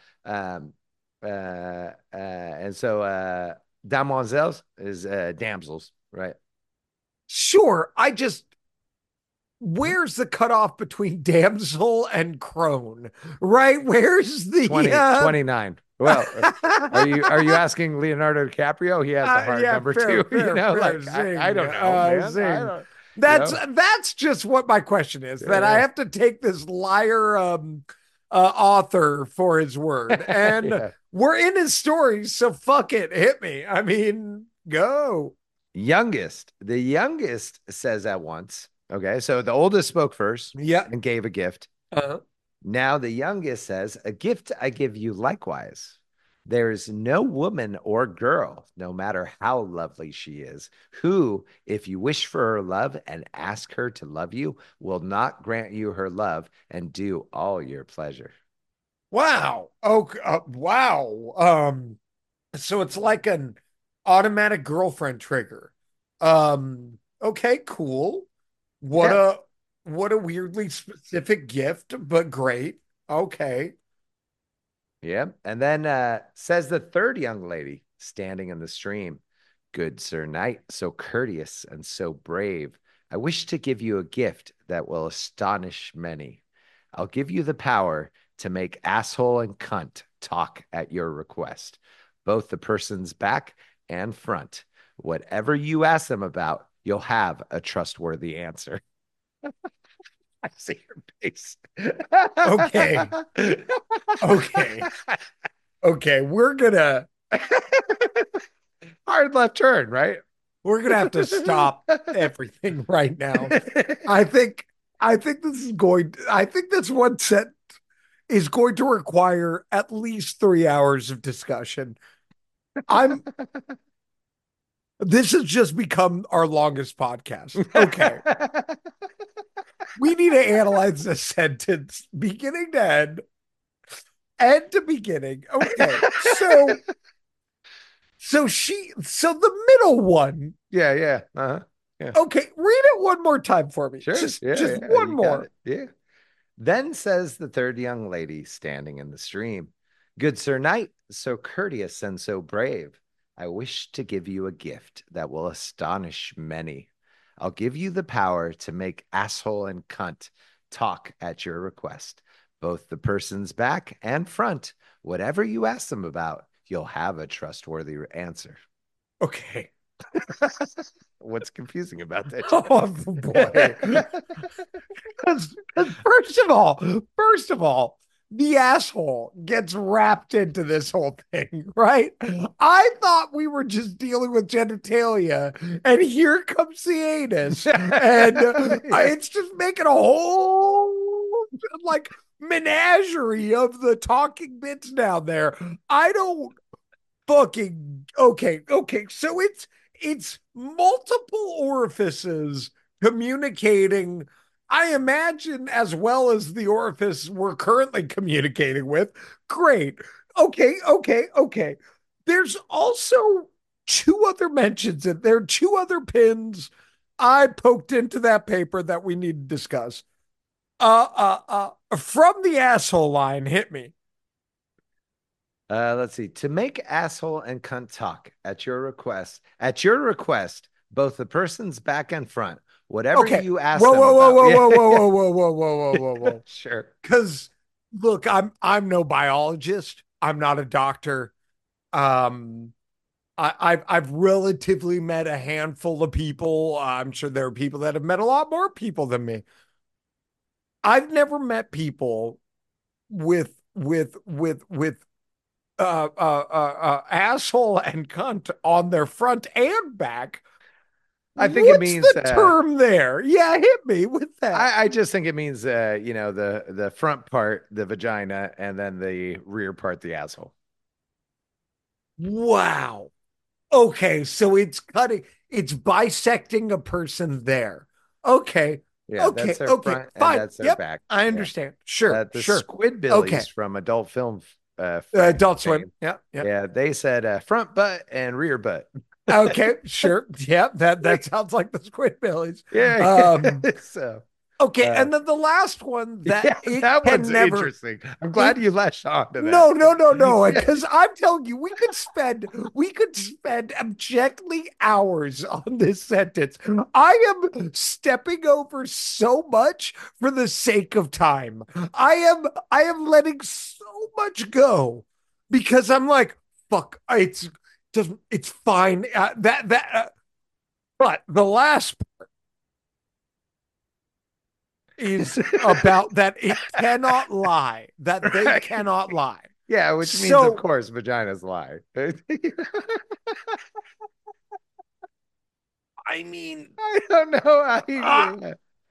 Speaker 2: And so demoiselles is damsels, right?
Speaker 3: sure. Where's the cutoff between damsel and crone, right? Where's the,
Speaker 2: 29. Well, are you asking Leonardo DiCaprio? He has the hard
Speaker 3: yeah,
Speaker 2: number
Speaker 3: fair,
Speaker 2: too.
Speaker 3: fair, fair.
Speaker 2: Like I
Speaker 3: Zing,
Speaker 2: don't know, man. I
Speaker 3: zing.
Speaker 2: don't, you
Speaker 3: That's
Speaker 2: know.
Speaker 3: that's just what my question is. That I
Speaker 2: Yeah,
Speaker 3: have to take this liar author for his word, and
Speaker 2: yeah.
Speaker 3: we're in his story, so fuck it, hit me. I mean, go.
Speaker 2: Youngest. The youngest says at once. Okay, so the oldest spoke first
Speaker 3: Yeah.
Speaker 2: and gave a gift.
Speaker 3: Uh,
Speaker 2: Now the youngest says, "A gift I give you likewise. There is no woman or girl, no matter how lovely she is, who, if you wish for her love and ask her to love you, will not grant you her love and do all your pleasure."
Speaker 3: wow. Okay. Wow. So it's like an automatic girlfriend trigger. Okay, cool. What
Speaker 2: Yeah.
Speaker 3: a what a weirdly specific gift, but great. Okay.
Speaker 2: Yeah. And then says the third young lady standing in the stream, "Good Sir Knight, so courteous and so brave, I wish to give you a gift that will astonish many. I'll give you the power to make asshole and cunt talk at your request, both the person's back and front. Whatever you ask them about, you'll have a trustworthy answer." I see your face.
Speaker 3: Okay. Okay. Okay.
Speaker 2: Hard left turn, right?
Speaker 3: We're gonna have to stop everything right now. I think I think this one set is going to require at least 3 hours of discussion. I'm This has just become our longest podcast. Okay. We need to analyze this sentence beginning to end to beginning. Okay. So the middle one.
Speaker 2: Yeah, yeah. Uh-huh. Yeah.
Speaker 3: Okay, read it one more time for me.
Speaker 2: Sure. Yeah,
Speaker 3: Just
Speaker 2: yeah.
Speaker 3: one
Speaker 2: You got
Speaker 3: more.
Speaker 2: it. Yeah. Then says the third young lady standing in the stream, "Good Sir Knight, so courteous and so brave, I wish to give you a gift that will astonish many. I'll give you the power to make asshole and cunt talk at your request, both the person's back and front. Whatever you ask them about, you'll have a trustworthy answer."
Speaker 3: Okay.
Speaker 2: What's confusing about that,
Speaker 3: Oh boy.
Speaker 2: Jeff?
Speaker 3: 'Cause first of all, the asshole gets wrapped into this whole thing, right? I thought we were just dealing with genitalia, and here comes the anus, and
Speaker 2: Yeah.
Speaker 3: it's just making a whole like menagerie of the talking bits down there. I don't fucking okay, okay. So it's multiple orifices communicating, I imagine, as well as the orifice we're currently communicating with. Great. Okay, okay, okay. There's also two other mentions and there are two other pins I poked into that paper that we need to discuss. From the asshole line, hit me.
Speaker 2: Let's see. To make asshole and cunt talk at your request, both the person's back and front, whatever
Speaker 3: Okay.
Speaker 2: you ask
Speaker 3: Whoa,
Speaker 2: them
Speaker 3: whoa, whoa,
Speaker 2: about.
Speaker 3: whoa,
Speaker 2: Yeah,
Speaker 3: whoa, whoa,
Speaker 2: yeah,
Speaker 3: whoa, whoa, whoa, whoa, whoa, whoa,
Speaker 2: yeah.
Speaker 3: whoa.
Speaker 2: Sure.
Speaker 3: Because look, I'm no biologist. I'm not a doctor. Um, I've relatively met a handful of people. I'm sure there are people that have met a lot more people than me. I've never met people with asshole and cunt on their front and back.
Speaker 2: I think it
Speaker 3: What's
Speaker 2: means
Speaker 3: the term there? Yeah, hit me with that.
Speaker 2: I just think it means the front part, the vagina, and then the rear part, the asshole.
Speaker 3: Wow. Okay, so it's bisecting a person there. Okay.
Speaker 2: Yeah, that's
Speaker 3: Okay.
Speaker 2: their
Speaker 3: Okay.
Speaker 2: front and
Speaker 3: Fine.
Speaker 2: that's their
Speaker 3: Yep.
Speaker 2: back.
Speaker 3: I
Speaker 2: Yeah.
Speaker 3: understand. Sure.
Speaker 2: The
Speaker 3: Sure. Okay.
Speaker 2: Squidbillies from adult film
Speaker 3: Adult Swim.
Speaker 2: fame.
Speaker 3: Yeah. Yeah.
Speaker 2: Yeah, they said front butt and rear butt.
Speaker 3: Okay. Sure. Yeah. That sounds like the Squidbillies.
Speaker 2: Yeah,
Speaker 3: Um,
Speaker 2: yeah. So
Speaker 3: okay.
Speaker 2: uh
Speaker 3: And then the last one that
Speaker 2: yeah,
Speaker 3: it
Speaker 2: that
Speaker 3: can
Speaker 2: one's
Speaker 3: never
Speaker 2: interesting. I'm glad
Speaker 3: it
Speaker 2: you latched on to that.
Speaker 3: No, no, no, no. Because I'm telling you, we could spend abjectly hours on this sentence. I am stepping over so much for the sake of time. I am letting so much go because I'm like, fuck, it's fine. But the last is about that it cannot lie, that they cannot lie.
Speaker 2: Yeah, which means of
Speaker 3: So
Speaker 2: course vaginas lie.
Speaker 3: I mean,
Speaker 2: I don't know.
Speaker 3: uh,
Speaker 2: Yeah.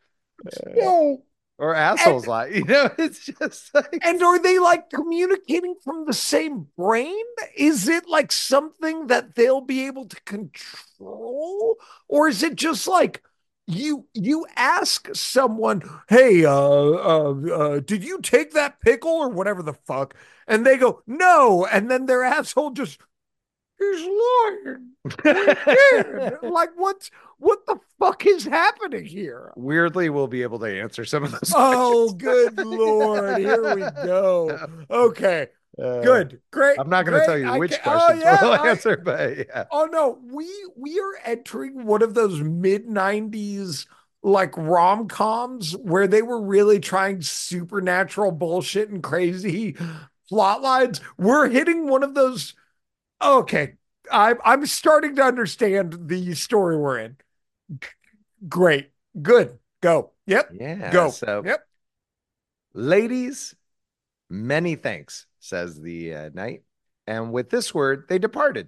Speaker 3: so
Speaker 2: Or
Speaker 3: and
Speaker 2: assholes lie. It's just like
Speaker 3: and are they like communicating from the same brain? Is it like something that they'll be able to control, or is it just like you ask someone, "Hey, did you take that pickle or whatever the fuck?" And they go, "No," and then their asshole just he's lying. We did. Like, what the fuck is happening here?
Speaker 2: weirdly we'll be able to answer some of those
Speaker 3: Oh,
Speaker 2: questions.
Speaker 3: good Lord. Here we go. Okay.
Speaker 2: Uh,
Speaker 3: Good. Great.
Speaker 2: I'm not going to tell
Speaker 3: Great.
Speaker 2: you
Speaker 3: I
Speaker 2: which
Speaker 3: can, oh
Speaker 2: questions
Speaker 3: yeah.
Speaker 2: we'll answer, but yeah.
Speaker 3: Oh no. We are entering one of those mid 90s like rom-coms where they were really trying supernatural bullshit and crazy plot lines. We're hitting one of those. Okay. I'm starting to understand the story we're in. Great. Good. Go. Yep.
Speaker 2: Yeah.
Speaker 3: Go.
Speaker 2: So,
Speaker 3: Yep.
Speaker 2: ladies, many thanks, says the knight. And with this word, they departed.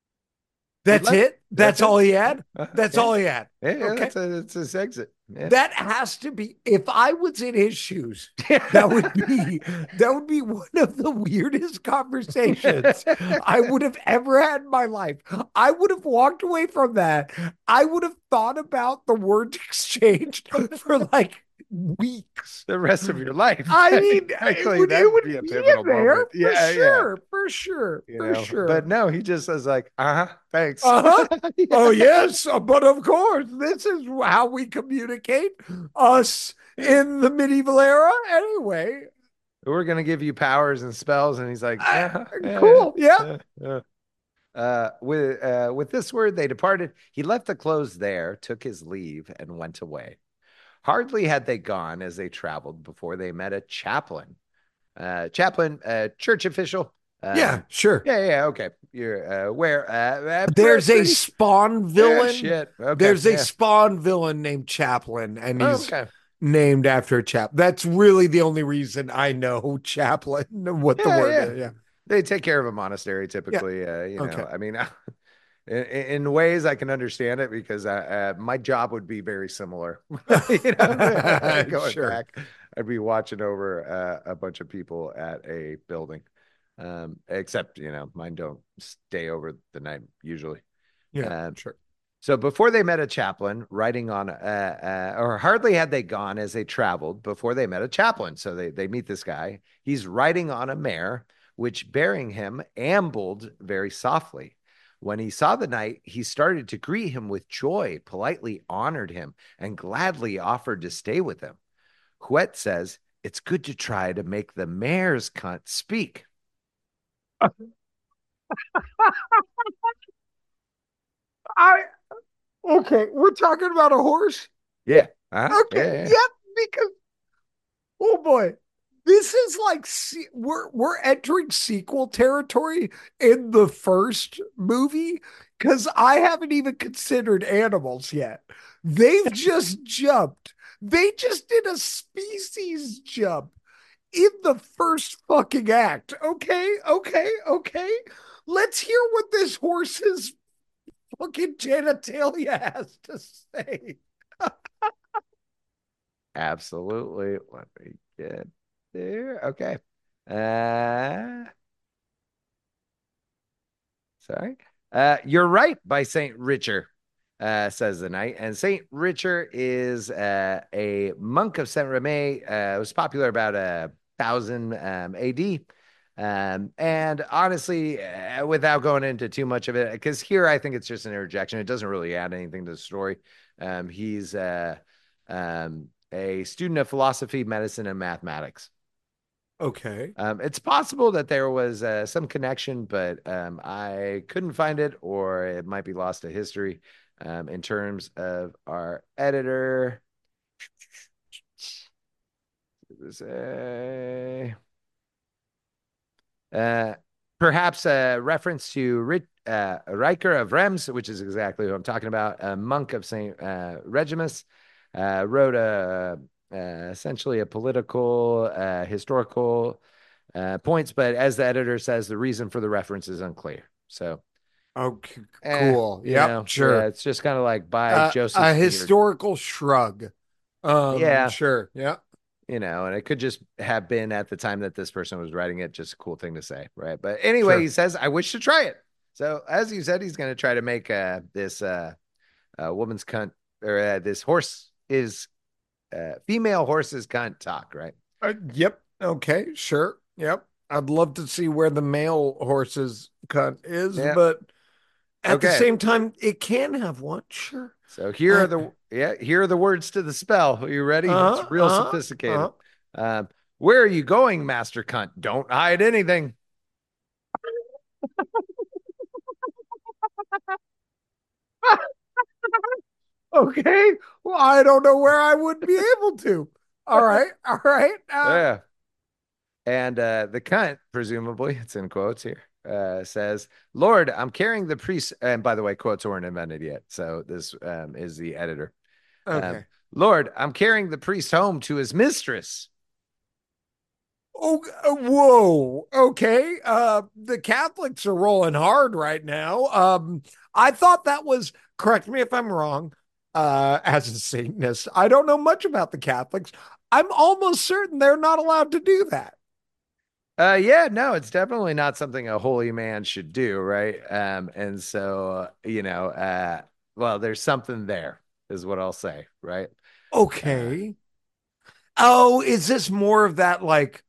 Speaker 2: He
Speaker 3: That's
Speaker 2: left.
Speaker 3: it.
Speaker 2: That's
Speaker 3: That's
Speaker 2: it.
Speaker 3: all he had. That's
Speaker 2: Yeah.
Speaker 3: all he had.
Speaker 2: Yeah. Yeah.
Speaker 3: Okay.
Speaker 2: That's his exit. Yeah.
Speaker 3: That has to be, if I was in his shoes, that would be one of the weirdest conversations I would have ever had in my life. I would have walked away from that. I would have thought about the words exchanged for like weeks.
Speaker 2: The rest of your life.
Speaker 3: I mean,
Speaker 2: Actually,
Speaker 3: it
Speaker 2: that'd
Speaker 3: would
Speaker 2: be a
Speaker 3: be
Speaker 2: pivotal
Speaker 3: in there
Speaker 2: moment.
Speaker 3: for
Speaker 2: Yeah. Yeah.
Speaker 3: sure, for sure, for
Speaker 2: But
Speaker 3: sure.
Speaker 2: no, he just says like, thanks.
Speaker 3: Uh-huh.
Speaker 2: Yeah.
Speaker 3: Oh, yes, but of course, this is how we communicate us in the medieval era anyway.
Speaker 2: We're gonna give you powers and spells, and he's like, yeah.
Speaker 3: Cool. Yeah.
Speaker 2: Yeah. With this word, they departed. He left the clothes there, took his leave, and went away. Hardly had they gone as they traveled before they met a chaplain. Chaplain, church official.
Speaker 3: Yeah, sure.
Speaker 2: Yeah, okay. You're where?
Speaker 3: There's a
Speaker 2: Priest.
Speaker 3: Spawn
Speaker 2: Yeah,
Speaker 3: villain.
Speaker 2: shit. Okay,
Speaker 3: There's a
Speaker 2: yeah.
Speaker 3: Spawn villain named Chaplin, and
Speaker 2: Oh,
Speaker 3: he's
Speaker 2: okay.
Speaker 3: named after a chap. That's really the only reason I know Chaplin, what the
Speaker 2: Yeah,
Speaker 3: word
Speaker 2: yeah.
Speaker 3: is. Yeah.
Speaker 2: They take care of a monostery
Speaker 3: Yeah.
Speaker 2: typically.
Speaker 3: Okay.
Speaker 2: I mean, in ways I can understand it because my job would be very similar. Going
Speaker 3: Sure.
Speaker 2: back, I'd be watching over a bunch of people at a building. Except, mine don't stay over the night usually.
Speaker 3: Yeah, sure.
Speaker 2: So before they met a chaplain, riding on, or hardly had they gone as they traveled before they met a chaplain. So they meet this guy. He's riding on a mare, which bearing him ambled very softly. When he saw the knight, he started to greet him with joy, politely honored him, and gladly offered to stay with him. Huet says, it's good to try to make the mare's cunt speak.
Speaker 3: I Okay, we're talking about a horse.
Speaker 2: Yeah.
Speaker 3: Okay,
Speaker 2: Yeah.
Speaker 3: yep, because oh boy, This is like we're entering sequel territory in the first movie because I haven't even considered animals yet. They've just jumped. They just did a species jump in the first fucking act. Okay, okay, okay. Let's hear what this horse's fucking genitalia has to say.
Speaker 2: Absolutely. Let me get there. Okay. Uh, sorry. You're right by Saint Richard, says the knight. And Saint Richard is a monk of Saint Remy. Was popular about 1000 AD. And honestly, without going into too much of it, because here I think it's just an interjection. It doesn't really add anything to the story. He's a student of philosophy, medicine, and mathematics.
Speaker 3: Okay.
Speaker 2: It's possible that there was some connection, but I couldn't find it, or it might be lost to history. In terms of our editor, it was uh, perhaps a reference to Riker of Rems, which is exactly who I'm talking about, a monk of St. Regimus, wrote essentially a political, historical points, but as the editor says, the reason for the reference is unclear. So,
Speaker 3: Okay, cool. Yep,
Speaker 2: yeah,
Speaker 3: sure.
Speaker 2: it's just kind of like by
Speaker 3: A
Speaker 2: Joseph Beard.
Speaker 3: historical shrug.
Speaker 2: Yeah,
Speaker 3: Sure. Yeah.
Speaker 2: and it could just have been at the time that this person was writing it, just a cool thing to say, right? But anyway, he
Speaker 3: Sure.
Speaker 2: says, I wish to try it. So, as you said, he's going to try to make this woman's cunt, or this horse is female horse's cunt talk, right?
Speaker 3: Yep. Okay, sure. Yep. I'd love to see where the male horse's cut is,
Speaker 2: Yeah.
Speaker 3: but at the
Speaker 2: Okay.
Speaker 3: same time, it can have one. Sure.
Speaker 2: So
Speaker 3: I,
Speaker 2: here are the words to the spell. Are you ready? It's
Speaker 3: uh,
Speaker 2: real
Speaker 3: uh,
Speaker 2: sophisticated.
Speaker 3: uh.
Speaker 2: Where are you going, Master Cunt? Don't hide anything.
Speaker 3: Okay. Well, I don't know where I would be able to. All right. All right.
Speaker 2: Yeah. And the cunt, presumably, it's in quotes here, says, Lord, I'm carrying the priest. And by the way, quotes weren't invented yet. So this is the editor. Um,
Speaker 3: Okay.
Speaker 2: Lord, I'm carrying the priest home to his mistress.
Speaker 3: Oh, whoa. Okay. The Catholics are rolling hard right now. I thought that was, correct me if I'm wrong, as a Satanist. I don't know much about the Catholics. I'm almost certain they're not allowed to do that.
Speaker 2: Yeah, no, it's definitely not something a holy man should do, right? And so, well, there's something there, is what I'll say, right? Uh,
Speaker 3: Okay. Oh, is this more of that like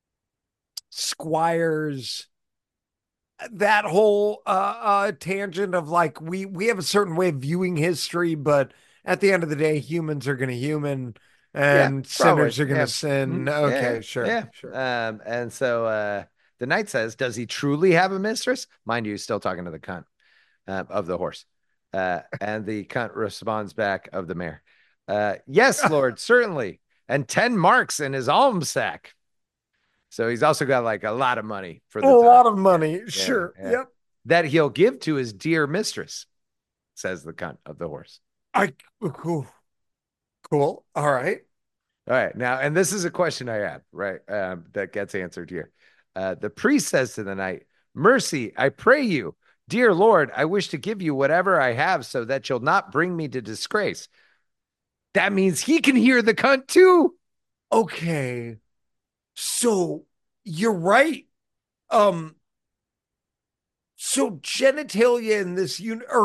Speaker 3: Squires, that whole tangent of like we have a certain way of viewing history, but at the end of the day, humans are gonna human
Speaker 2: yeah,
Speaker 3: and
Speaker 2: probably.
Speaker 3: sinners are gonna
Speaker 2: Yeah.
Speaker 3: sin.
Speaker 2: Yeah,
Speaker 3: Okay, sure,
Speaker 2: yeah.
Speaker 3: sure.
Speaker 2: And so the knight says, does he truly have a mistress? Mind you, he's still talking to the cunt of the horse. And the cunt responds back of the mare. Yes, Lord, certainly. And 10 marks in his alms sack. So he's also got like a lot of money for
Speaker 3: A
Speaker 2: the time.
Speaker 3: lot of money.
Speaker 2: Yeah,
Speaker 3: Sure.
Speaker 2: yeah.
Speaker 3: Yep.
Speaker 2: That he'll give to his dear mistress, says the cunt of the horse.
Speaker 3: I cool. Cool. All right.
Speaker 2: All right. Now, and this is a question I have, right? That gets answered here. The priest says to the knight, Mercy, I pray you, dear Lord, I wish to give you whatever I have so that you'll not bring me to disgrace. That means he can hear the cunt too.
Speaker 3: Okay. So you're right. Um, so genitalia in this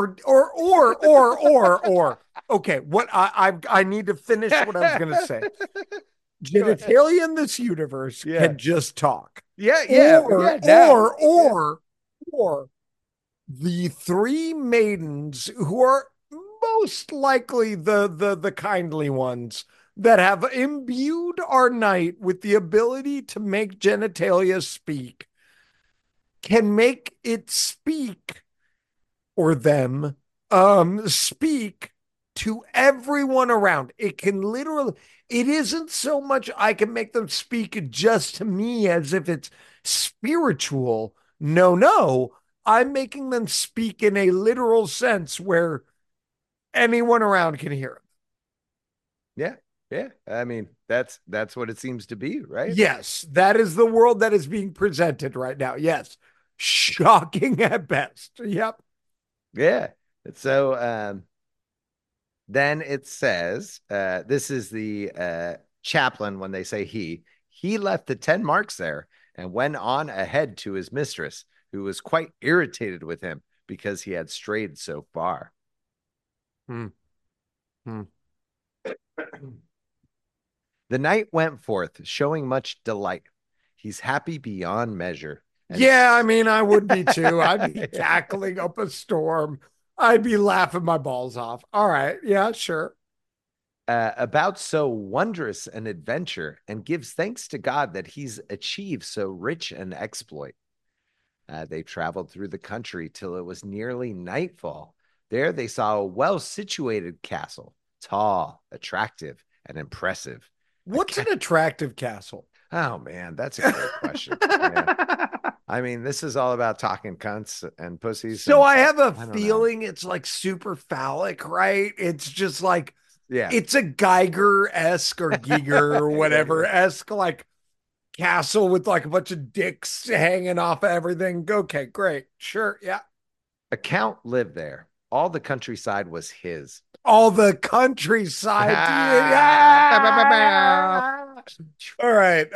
Speaker 3: or okay, what I need to finish what I was gonna say.
Speaker 2: Go ahead.
Speaker 3: Genitalia in this universe
Speaker 2: Yeah.
Speaker 3: can just talk.
Speaker 2: Yeah. Yeah.
Speaker 3: Or
Speaker 2: Yeah. Now. Yeah.
Speaker 3: or the three maidens who are most likely the kindly ones that have imbued our knight with the ability to make genitalia speak can make it speak or them speak to everyone around. It can literally, it isn't so much I can make them speak just to me as if it's spiritual. No, no. I'm making them speak in a literal sense where anyone around can hear them.
Speaker 2: Yeah. Yeah. I mean, that's what it seems to be, right?
Speaker 3: Yes, that is the world that is being presented right now. Yes. Shocking at best. Yep.
Speaker 2: Yeah. So then it says, this is the chaplain when they say he left the 10 marks there and went on ahead to his mistress, who was quite irritated with him because he had strayed so far.
Speaker 3: Hmm. Hmm.
Speaker 2: The knight went forth, showing much delight. He's happy beyond measure. And
Speaker 3: Yeah, I mean, I would be too. I'd be cackling up a storm. I'd be laughing my balls off. All right. Yeah, sure.
Speaker 2: about so wondrous an adventure and gives thanks to God that he's achieved so rich an exploit. They traveled through the country till it was nearly nightfall. There they saw a well situated castle, tall, attractive, and impressive.
Speaker 3: What's an attractive castle?
Speaker 2: Oh man, that's a great question. Yeah. I mean, this is all about talking cunts and pussies.
Speaker 3: So
Speaker 2: And
Speaker 3: I have a
Speaker 2: I don't know.
Speaker 3: feeling it's like super phallic, right? It's just like
Speaker 2: Yeah.
Speaker 3: it's a Geiger-esque or Giger or
Speaker 2: Yeah, yeah.
Speaker 3: whatever-esque like castle with like a bunch of dicks hanging off of everything. Okay, great. Sure. Yeah.
Speaker 2: A count lived there. All the countryside was his.
Speaker 3: All the countryside. All right.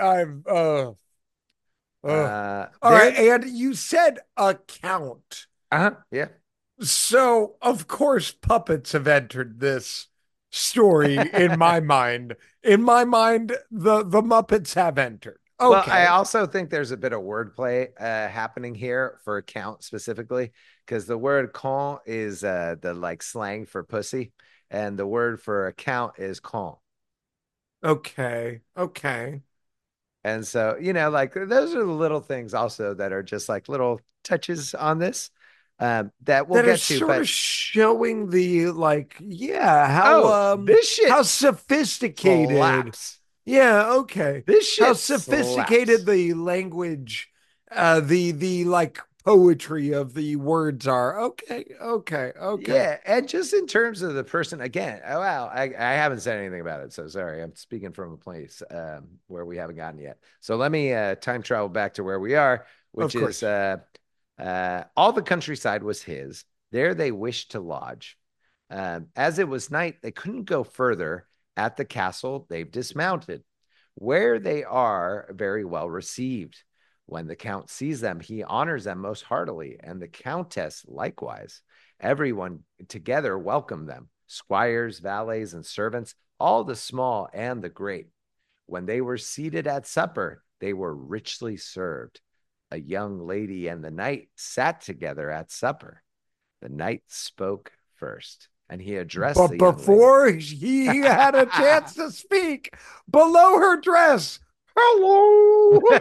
Speaker 3: All right.
Speaker 2: There.
Speaker 3: And you said a count.
Speaker 2: Yeah.
Speaker 3: So, of course, puppets have entered this story in my mind. In my mind, the Muppets have entered.
Speaker 2: Well, I
Speaker 3: Okay.
Speaker 2: also think there's a bit of wordplay happening here for count specifically, because the word con is the like slang for pussy, and the word for account is con.
Speaker 3: Okay. Okay.
Speaker 2: And so, like those are the little things also that are just like little touches on this that we'll
Speaker 3: That are
Speaker 2: get to.
Speaker 3: sort of
Speaker 2: But
Speaker 3: showing the like, yeah,
Speaker 2: oh, this
Speaker 3: how
Speaker 2: shit
Speaker 3: sophisticated.
Speaker 2: slaps.
Speaker 3: Yeah, okay.
Speaker 2: This
Speaker 3: How
Speaker 2: shit
Speaker 3: sophisticated
Speaker 2: slaps.
Speaker 3: the language, the like poetry of the words are. Okay, okay, okay.
Speaker 2: Yeah, and just in terms of the person, again, oh wow, I haven't said anything about it, so sorry. I'm speaking from a place where we haven't gotten yet. So let me time travel back to where we are,
Speaker 3: Of
Speaker 2: which is
Speaker 3: course.
Speaker 2: all the countryside was his. There they wished to lodge. As it was night, they couldn't go further. At the castle, they've dismounted. Where they are very well received. When the count sees them, he honors them most heartily, and the countess likewise. Everyone together welcomed them, squires, valets, and servants, all the small and the great. When they were seated at supper, they were richly served. A young lady and the knight sat together at supper. The knight spoke first, and he addressed
Speaker 3: But
Speaker 2: the young lady.
Speaker 3: before he had a chance to speak, below her dress, hello.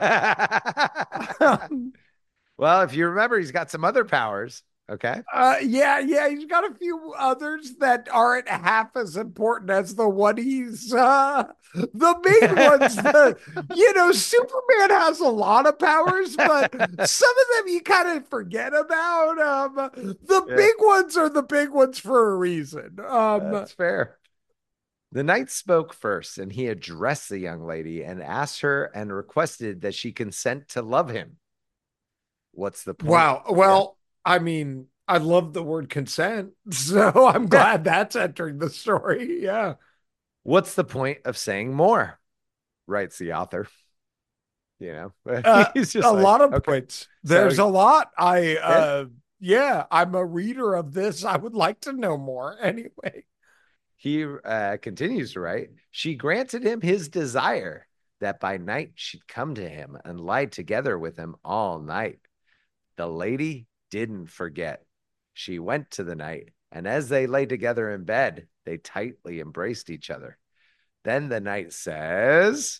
Speaker 2: Well, if you remember, he's got some other powers. Okay.
Speaker 3: Yeah, yeah, he's got a few others that aren't half as important as the one he's the main ones. Superman has a lot of powers, but some of them you kind of forget about. The
Speaker 2: Yeah,
Speaker 3: big ones are the big ones for a reason.
Speaker 2: that's fair. The knight spoke first, and he addressed the young lady and asked her and requested that she consent to love him. What's the point?
Speaker 3: Wow.
Speaker 2: Yeah.
Speaker 3: Well, I mean, I love the word consent, so I'm glad that's entering the story. Yeah.
Speaker 2: What's the point of saying more? Writes the author.
Speaker 3: Uh,
Speaker 2: He's just
Speaker 3: a
Speaker 2: like,
Speaker 3: lot of
Speaker 2: okay.
Speaker 3: points.
Speaker 2: So,
Speaker 3: There's a lot.
Speaker 2: yeah,
Speaker 3: Yeah, I'm a reader of this. I would like to know more anyway.
Speaker 2: he continues to write. She granted him his desire that by night she'd come to him and lie together with him all night. The lady didn't forget. She went to the knight, and as they lay together in bed, they tightly embraced each other. Then the knight says,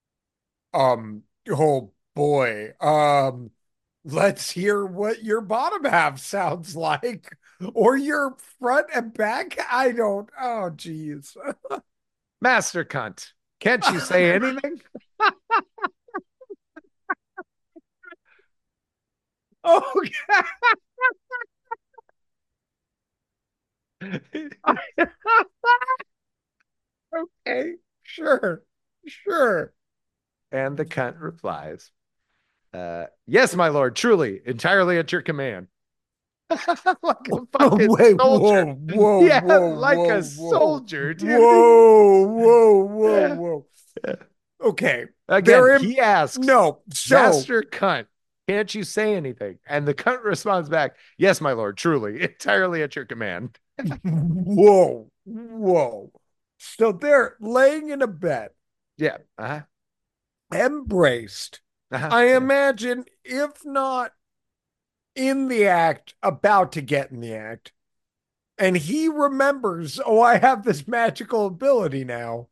Speaker 3: Oh boy. Let's hear what your bottom half sounds like. or your front and back. I don't. Oh, geez.
Speaker 2: Master cunt. Can't you say anything?
Speaker 3: Okay. Okay. Sure. Sure.
Speaker 2: And the cunt replies, yes, my lord, truly, entirely at your command. Like a fucking
Speaker 3: Wait,
Speaker 2: soldier.
Speaker 3: whoa, whoa,
Speaker 2: Yeah,
Speaker 3: whoa,
Speaker 2: like
Speaker 3: whoa,
Speaker 2: a
Speaker 3: whoa,
Speaker 2: soldier, dude.
Speaker 3: whoa, whoa, whoa, whoa. Okay,
Speaker 2: Again,
Speaker 3: they're in.
Speaker 2: he asks,
Speaker 3: No, so
Speaker 2: Master cunt, can't you say anything? And the cunt responds back, yes, my lord, truly, entirely at your command.
Speaker 3: whoa, whoa. So they're laying in a bed,
Speaker 2: Yeah. Uh-huh.
Speaker 3: embraced.
Speaker 2: Uh-huh.
Speaker 3: I
Speaker 2: Yeah.
Speaker 3: imagine, if not in the act, about to get in the act. And he remembers, oh, I have this magical ability now.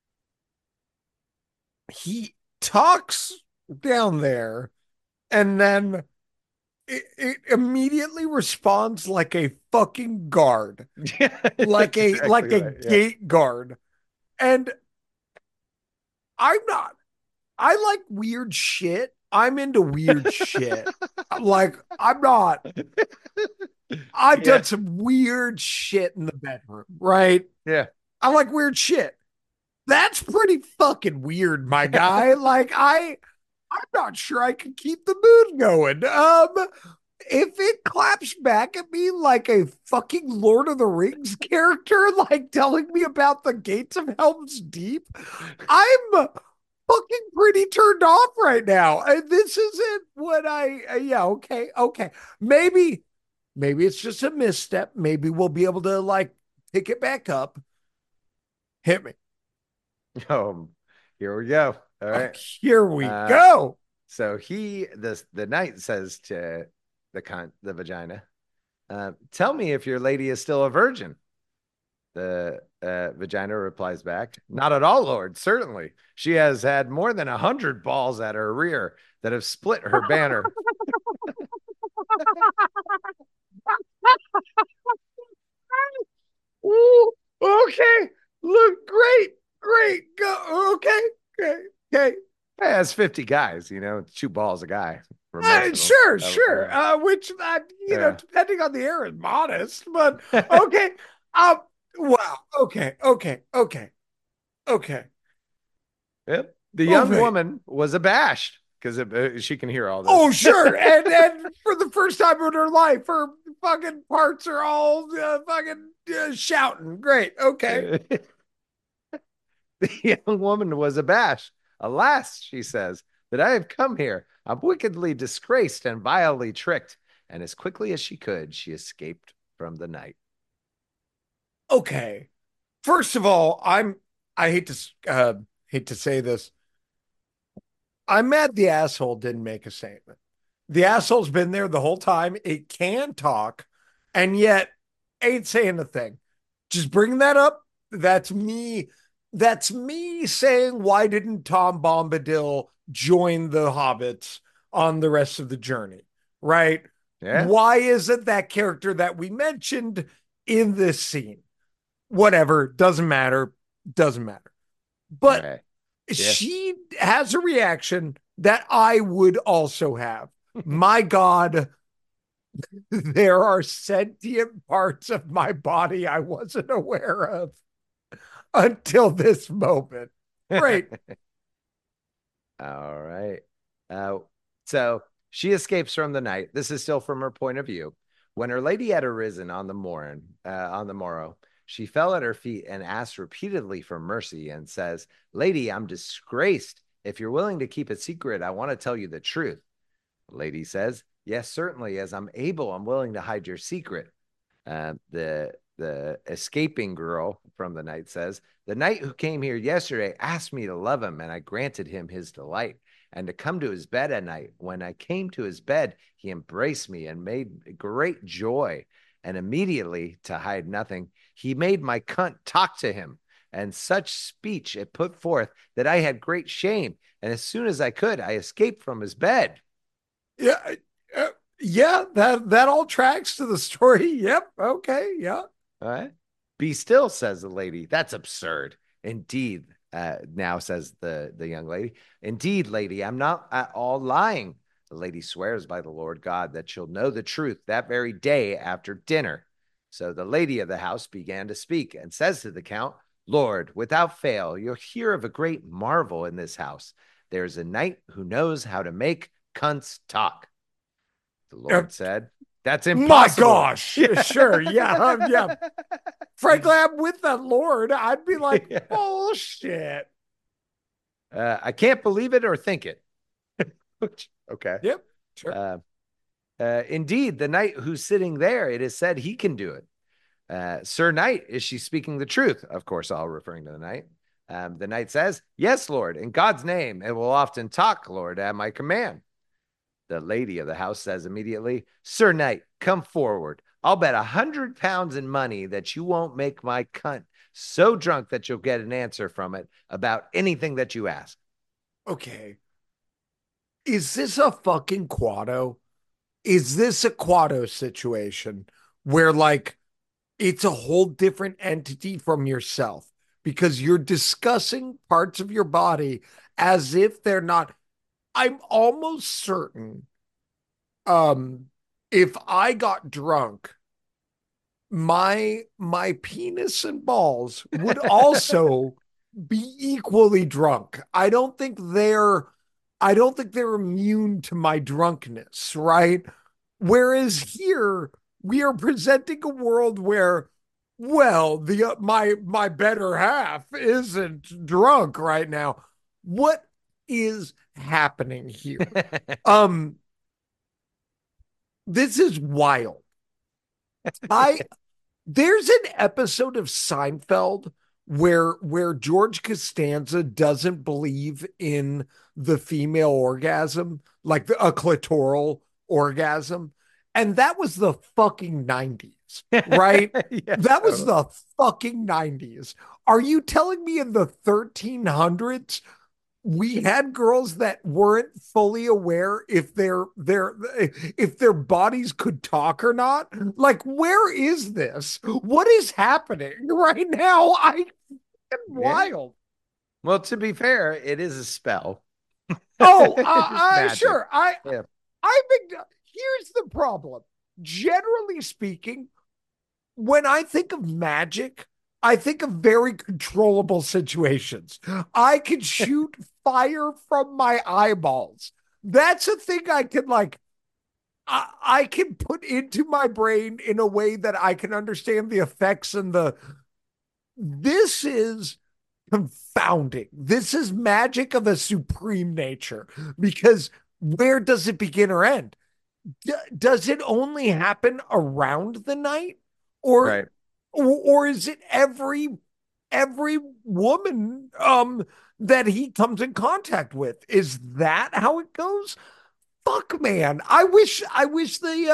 Speaker 3: He talks down there and then it immediately responds like a fucking guard,
Speaker 2: Yeah,
Speaker 3: like a
Speaker 2: exactly right. Yeah.
Speaker 3: gate guard. And I'm not. I like weird shit. I'm into weird shit. Like I'm not. I've
Speaker 2: Yeah.
Speaker 3: done some weird shit in the bedroom, right?
Speaker 2: Yeah.
Speaker 3: I like weird shit. That's pretty fucking weird, my guy. Like I'm not sure I can keep the mood going. If it claps back at me like a fucking Lord of the Rings character, like telling me about the gates of Helm's Deep, I'm fucking pretty turned off right now. This isn't what yeah, okay, okay. Maybe it's just a misstep. Maybe we'll be able to like pick it back up. Hit me.
Speaker 2: Um, here we go. All right.
Speaker 3: Here we
Speaker 2: Uh,
Speaker 3: go.
Speaker 2: so the knight says to the cunt, the vagina, tell me if your lady is still a virgin. The vagina replies back, not at all, Lord. Certainly. She has had more than 100 balls at her rear that have split her banner.
Speaker 3: Ooh, okay. Look, great, great. Go. Okay, okay, okay.
Speaker 2: It has 50 guys, two balls a guy for most of them.
Speaker 3: Sure, sure. Which
Speaker 2: Yeah.
Speaker 3: depending on the air, is modest, but okay. Um, wow. Okay, okay, okay, okay.
Speaker 2: Yep. The
Speaker 3: Oh
Speaker 2: young
Speaker 3: wait.
Speaker 2: woman was abashed because she can hear all
Speaker 3: Oh
Speaker 2: this.
Speaker 3: sure. And for the first time in her life, her fucking parts are all fucking shouting. Great. Okay.
Speaker 2: The young woman was abashed. Alas, she says, that I have come here. I'm wickedly disgraced and vilely tricked. And as quickly as she could, she escaped from the night.
Speaker 3: Okay. First of all, I hate to say this. I'm mad the asshole didn't make a statement. The asshole's been there the whole time. It can talk, and yet ain't saying a thing. Just bringing that up. That's me. That's me saying, why didn't Tom Bombadil join the hobbits on the rest of the journey? Right?
Speaker 2: Yeah.
Speaker 3: Why isn't that character that we mentioned in this scene? Whatever, doesn't matter. Doesn't matter. But
Speaker 2: Right. Yeah.
Speaker 3: she has a reaction that I would also have. My God, there are sentient parts of my body I wasn't aware of until this moment. Great.
Speaker 2: All right. Uh, so she escapes from the night. This is still from her point of view. When her lady had arisen on the morrow, she fell at her feet and asked repeatedly for mercy and says, Lady, I'm disgraced. If you're willing to keep it secret, I want to tell you the truth. The lady says, Yes, certainly. As I'm able, I'm willing to hide your secret. The escaping girl from the night says, The knight who came here yesterday asked me to love him, and I granted him his delight, and to come to his bed at night. When I came to his bed, he embraced me and made great joy. And immediately, to hide nothing, he made my cunt talk to him. And such speech it put forth that I had great shame. And as soon as I could, I escaped from his bed.
Speaker 3: Yeah. Yeah, that all tracks to the story. Yep. Okay. Yeah.
Speaker 2: All right. Be still, says the lady. That's absurd. Indeed, now says the young lady. Indeed, lady, I'm not at all lying. The lady swears by the Lord God that she'll know the truth that very day after dinner. So the lady of the house began to speak and says to the count, Lord, without fail, you'll hear of a great marvel in this house. There's a knight who knows how to make cunts talk. The
Speaker 3: Uh,
Speaker 2: Lord said, That's
Speaker 3: my
Speaker 2: impossible.
Speaker 3: gosh.
Speaker 2: Yeah.
Speaker 3: Sure. Yeah. Yeah. Frankly, I'm with that Lord. I'd be like,
Speaker 2: Yeah.
Speaker 3: bullshit.
Speaker 2: I can't believe it or think it. Okay.
Speaker 3: Yep. Sure.
Speaker 2: Uh, Indeed, the knight who's sitting there, it is said he can do it. Sir Knight, is she speaking the truth? Of course, all referring to the knight. The knight says, Yes, Lord, in God's name, it will often talk, Lord, at my command. The lady of the house says immediately, Sir Knight, come forward. I'll bet £100 in money that you won't make my cunt so drunk that you'll get an answer from it about anything that you ask.
Speaker 3: Okay. Is this a fucking Quado? Is this a Quado situation where like it's a whole different entity from yourself because you're discussing parts of your body as if they're not? I'm almost certain if I got drunk, my penis and balls would also be equally drunk. I don't think they're immune to my drunkenness, right? Whereas here we are presenting a world where, well, the my better half isn't drunk right now. What is happening here? Um, this is wild. I There's an episode of Seinfeld where George Costanza doesn't believe in the female orgasm, like a clitoral orgasm. And that was the fucking 90s, right?
Speaker 2: Yeah,
Speaker 3: That was
Speaker 2: totally.
Speaker 3: the fucking 90s. Are you telling me in the 1300s we had girls that weren't fully aware if their bodies could talk or not? Like, where is this? What is happening right now? I am
Speaker 2: Yeah.
Speaker 3: wild.
Speaker 2: Well, to be fair, it is a spell.
Speaker 3: Oh,
Speaker 2: It's magic.
Speaker 3: sure.
Speaker 2: Yeah.
Speaker 3: I think here's the problem. Generally speaking, when I think of magic, I think of very controllable situations. I can shoot fire from my eyeballs. That's a thing I can like I can put into my brain in a way that I can understand the effects and the this is confounding. This is magic of a supreme nature because where does it begin or end? Does it only happen around the night or
Speaker 2: Right.
Speaker 3: or is it every woman that he comes in contact with? Is that how it goes? Fuck, man. I wish the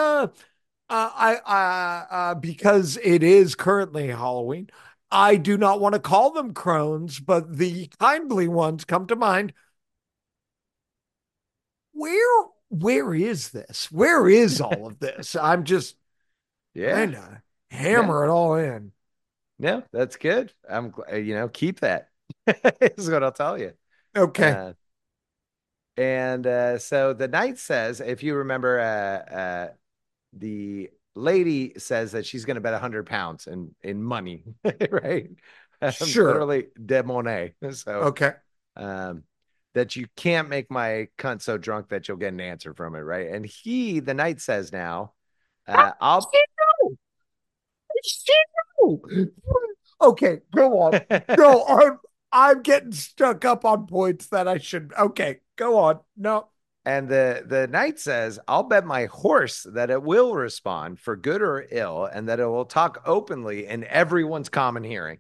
Speaker 3: because it is currently Halloween. I do not want to call them crones, but the kindly ones come to mind. Where is this? Where is all of this? I'm just
Speaker 2: Yeah.
Speaker 3: trying to
Speaker 2: No,
Speaker 3: hammer it all in.
Speaker 2: no, that's good. Keep that. Is what I'll tell you.
Speaker 3: Okay.
Speaker 2: Uh, and so the knight says, if you remember, the lady says that she's going to bet £100 in money, right?
Speaker 3: Sure.
Speaker 2: Literally de monnaie. So
Speaker 3: Okay.
Speaker 2: um, that you can't make my cunt so drunk that you'll get an answer from it, right? And the knight says now, I'll.
Speaker 3: Okay, go on. No, I'm getting stuck up on points that I should. Okay, go on. No.
Speaker 2: And the knight says, I'll bet my horse that it will respond for good or ill, and that it will talk openly in everyone's common hearing.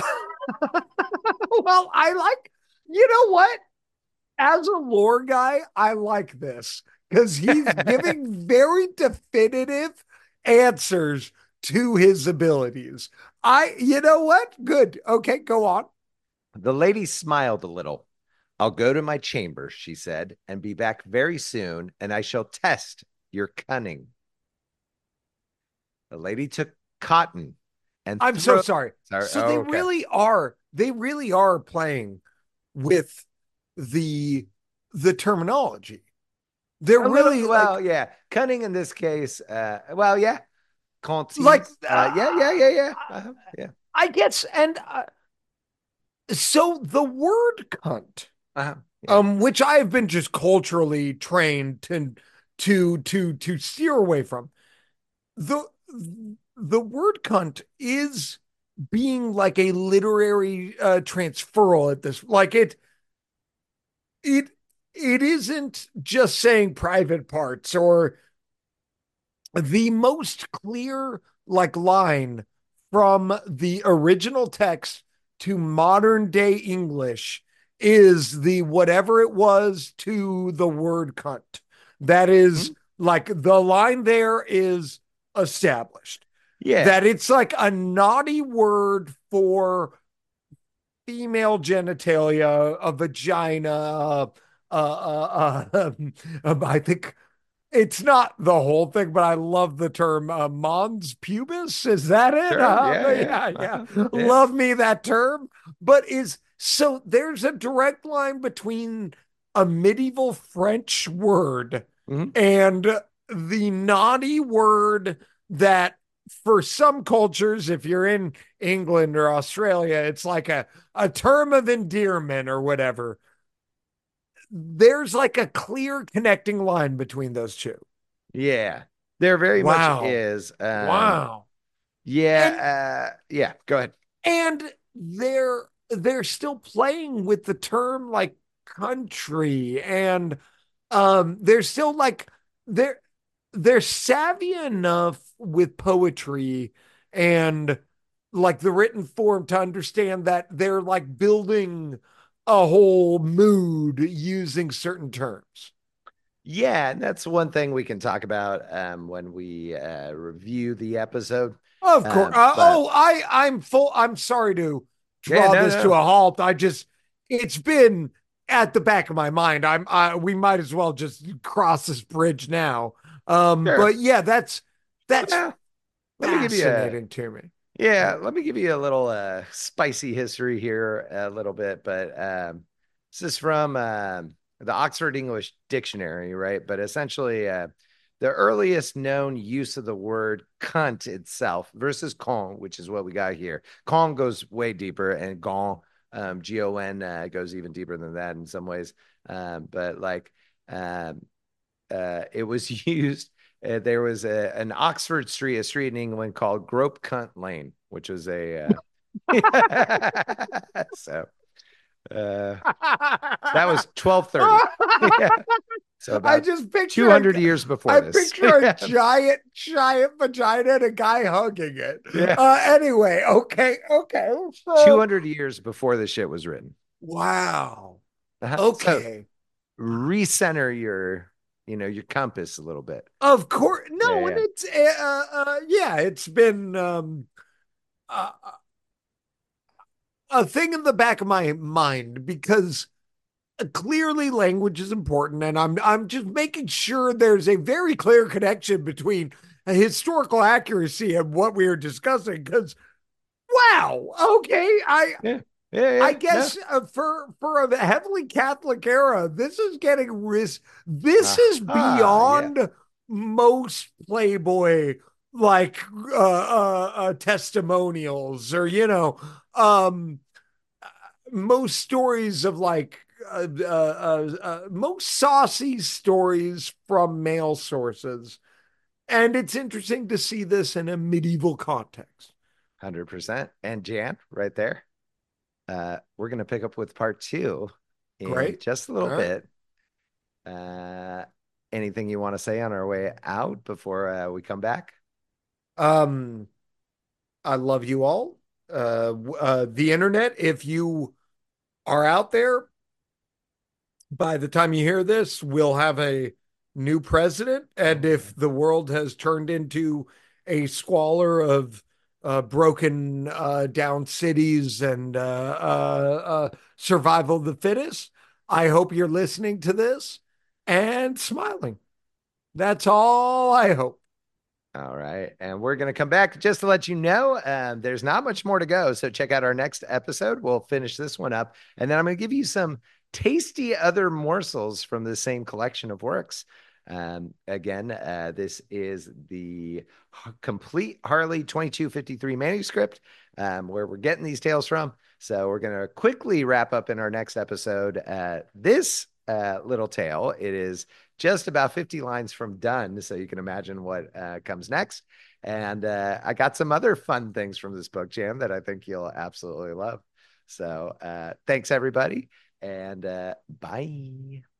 Speaker 3: Well, I like, you know what? As a lore guy, I like this because he's giving very definitive answers to his abilities. You know what? Good. Okay, go on.
Speaker 2: The lady smiled a little. I'll go to my chamber, she said, and be back very soon, and I shall test you're cunning. The lady took cotton and
Speaker 3: I'm so
Speaker 2: throw.
Speaker 3: sorry.
Speaker 2: Sorry.
Speaker 3: So
Speaker 2: Oh, okay.
Speaker 3: they really are playing with the the terminology. They're
Speaker 2: A little.
Speaker 3: really
Speaker 2: Well, yeah. Cunning in this case. Well, yeah.
Speaker 3: like
Speaker 2: Contis. Yeah. Yeah.
Speaker 3: I guess, and so the word cunt,
Speaker 2: Yeah.
Speaker 3: which I have been just culturally trained to steer away from, the the word cunt is being like a literary transferal at this, like it it isn't just saying private parts, or the most clear like line from the original text to modern day English is the whatever it was to the word cunt. That is
Speaker 2: Mhm.
Speaker 3: like the line there is established.
Speaker 2: Yeah.
Speaker 3: That it's like a naughty word for female genitalia, a vagina. I think it's not the whole thing, but I love the term mons pubis. Is that it?
Speaker 2: Sure. Yeah.
Speaker 3: Yeah, yeah.
Speaker 2: Yeah.
Speaker 3: Love me that term. But is so there's a direct line between a medieval French word
Speaker 2: Mhm.
Speaker 3: and the naughty word that for some cultures, if you're in England or Australia, it's like a term of endearment or whatever. There's like a clear connecting line between those two.
Speaker 2: Yeah. There very much
Speaker 3: Wow.
Speaker 2: is.
Speaker 3: Wow. And
Speaker 2: Yeah. Go ahead.
Speaker 3: and they're still playing with the term like country, and they're still like they're they're savvy enough with poetry and like the written form to understand that they're like building a whole mood using certain terms.
Speaker 2: Yeah, and that's one thing we can talk about when we review the episode.
Speaker 3: Of course.
Speaker 2: But
Speaker 3: I'm full. I'm sorry to
Speaker 2: yeah,
Speaker 3: draw
Speaker 2: no,
Speaker 3: this to
Speaker 2: no.
Speaker 3: a halt. It's been at the back of my mind. We might as well just cross this bridge now.
Speaker 2: Sure.
Speaker 3: But yeah, that's
Speaker 2: Well, let me give you a
Speaker 3: fascinating to me.
Speaker 2: yeah, let me give you a little spicy history here a little bit, but this is from the Oxford English Dictionary, right? But essentially the earliest known use of the word cunt itself versus con, which is what we got here. Con goes way deeper, and gon, gon, goes even deeper than that in some ways. But like um, it was used. There was an Oxford Street, a street in England called Grope Cunt Lane, which was a so uh, that was 1230. Yeah, so
Speaker 3: I
Speaker 2: about
Speaker 3: just picture
Speaker 2: 200 years before
Speaker 3: I
Speaker 2: this.
Speaker 3: picture a giant vagina and a guy hugging it.
Speaker 2: Yeah,
Speaker 3: Anyway, okay. So
Speaker 2: 200 years before this shit was written.
Speaker 3: wow.
Speaker 2: So
Speaker 3: Okay.
Speaker 2: recenter your compass a little bit.
Speaker 3: Of course,
Speaker 2: Yeah,
Speaker 3: no, and
Speaker 2: yeah.
Speaker 3: it's yeah, it's been uh, a thing in the back of my mind because clearly language is important, and I'm just making sure there's a very clear connection between a historical accuracy and what we are discussing. Because wow, okay,
Speaker 2: Yeah. Yeah,
Speaker 3: I
Speaker 2: yeah. No.
Speaker 3: guess for a heavily Catholic era, this is getting risk. This is
Speaker 2: Yeah.
Speaker 3: beyond most Playboy like testimonials, or um most stories of like most saucy stories from male sources. And it's interesting to see this in a medieval context.
Speaker 2: 100%. And Jan, right there. We're going to pick up with part two in
Speaker 3: Great.
Speaker 2: just a
Speaker 3: All
Speaker 2: little
Speaker 3: right.
Speaker 2: bit. Uh, Anything you want to say on our way out before we come back?
Speaker 3: Um, I love you all. The internet, if you are out there, by the time you hear this, we'll have a new president. And if the world has turned into a squalor of broken down cities and survival of the fittest, I hope you're listening to this and smiling. That's all I hope.
Speaker 2: All right. And we're going to come back just to let you know there's not much more to go. So check out our next episode. We'll finish this one up. And then I'm going to give you some tasty other morsels from the same collection of works. Again, this is the complete Harley 2253 manuscript where we're getting these tales from. So we're going to quickly wrap up in our next episode this little tale. It is just about 50 lines from done. So you can imagine what comes next. And I got some other fun things from this book, Jam, that I think you'll absolutely love. So thanks, everybody. And bye.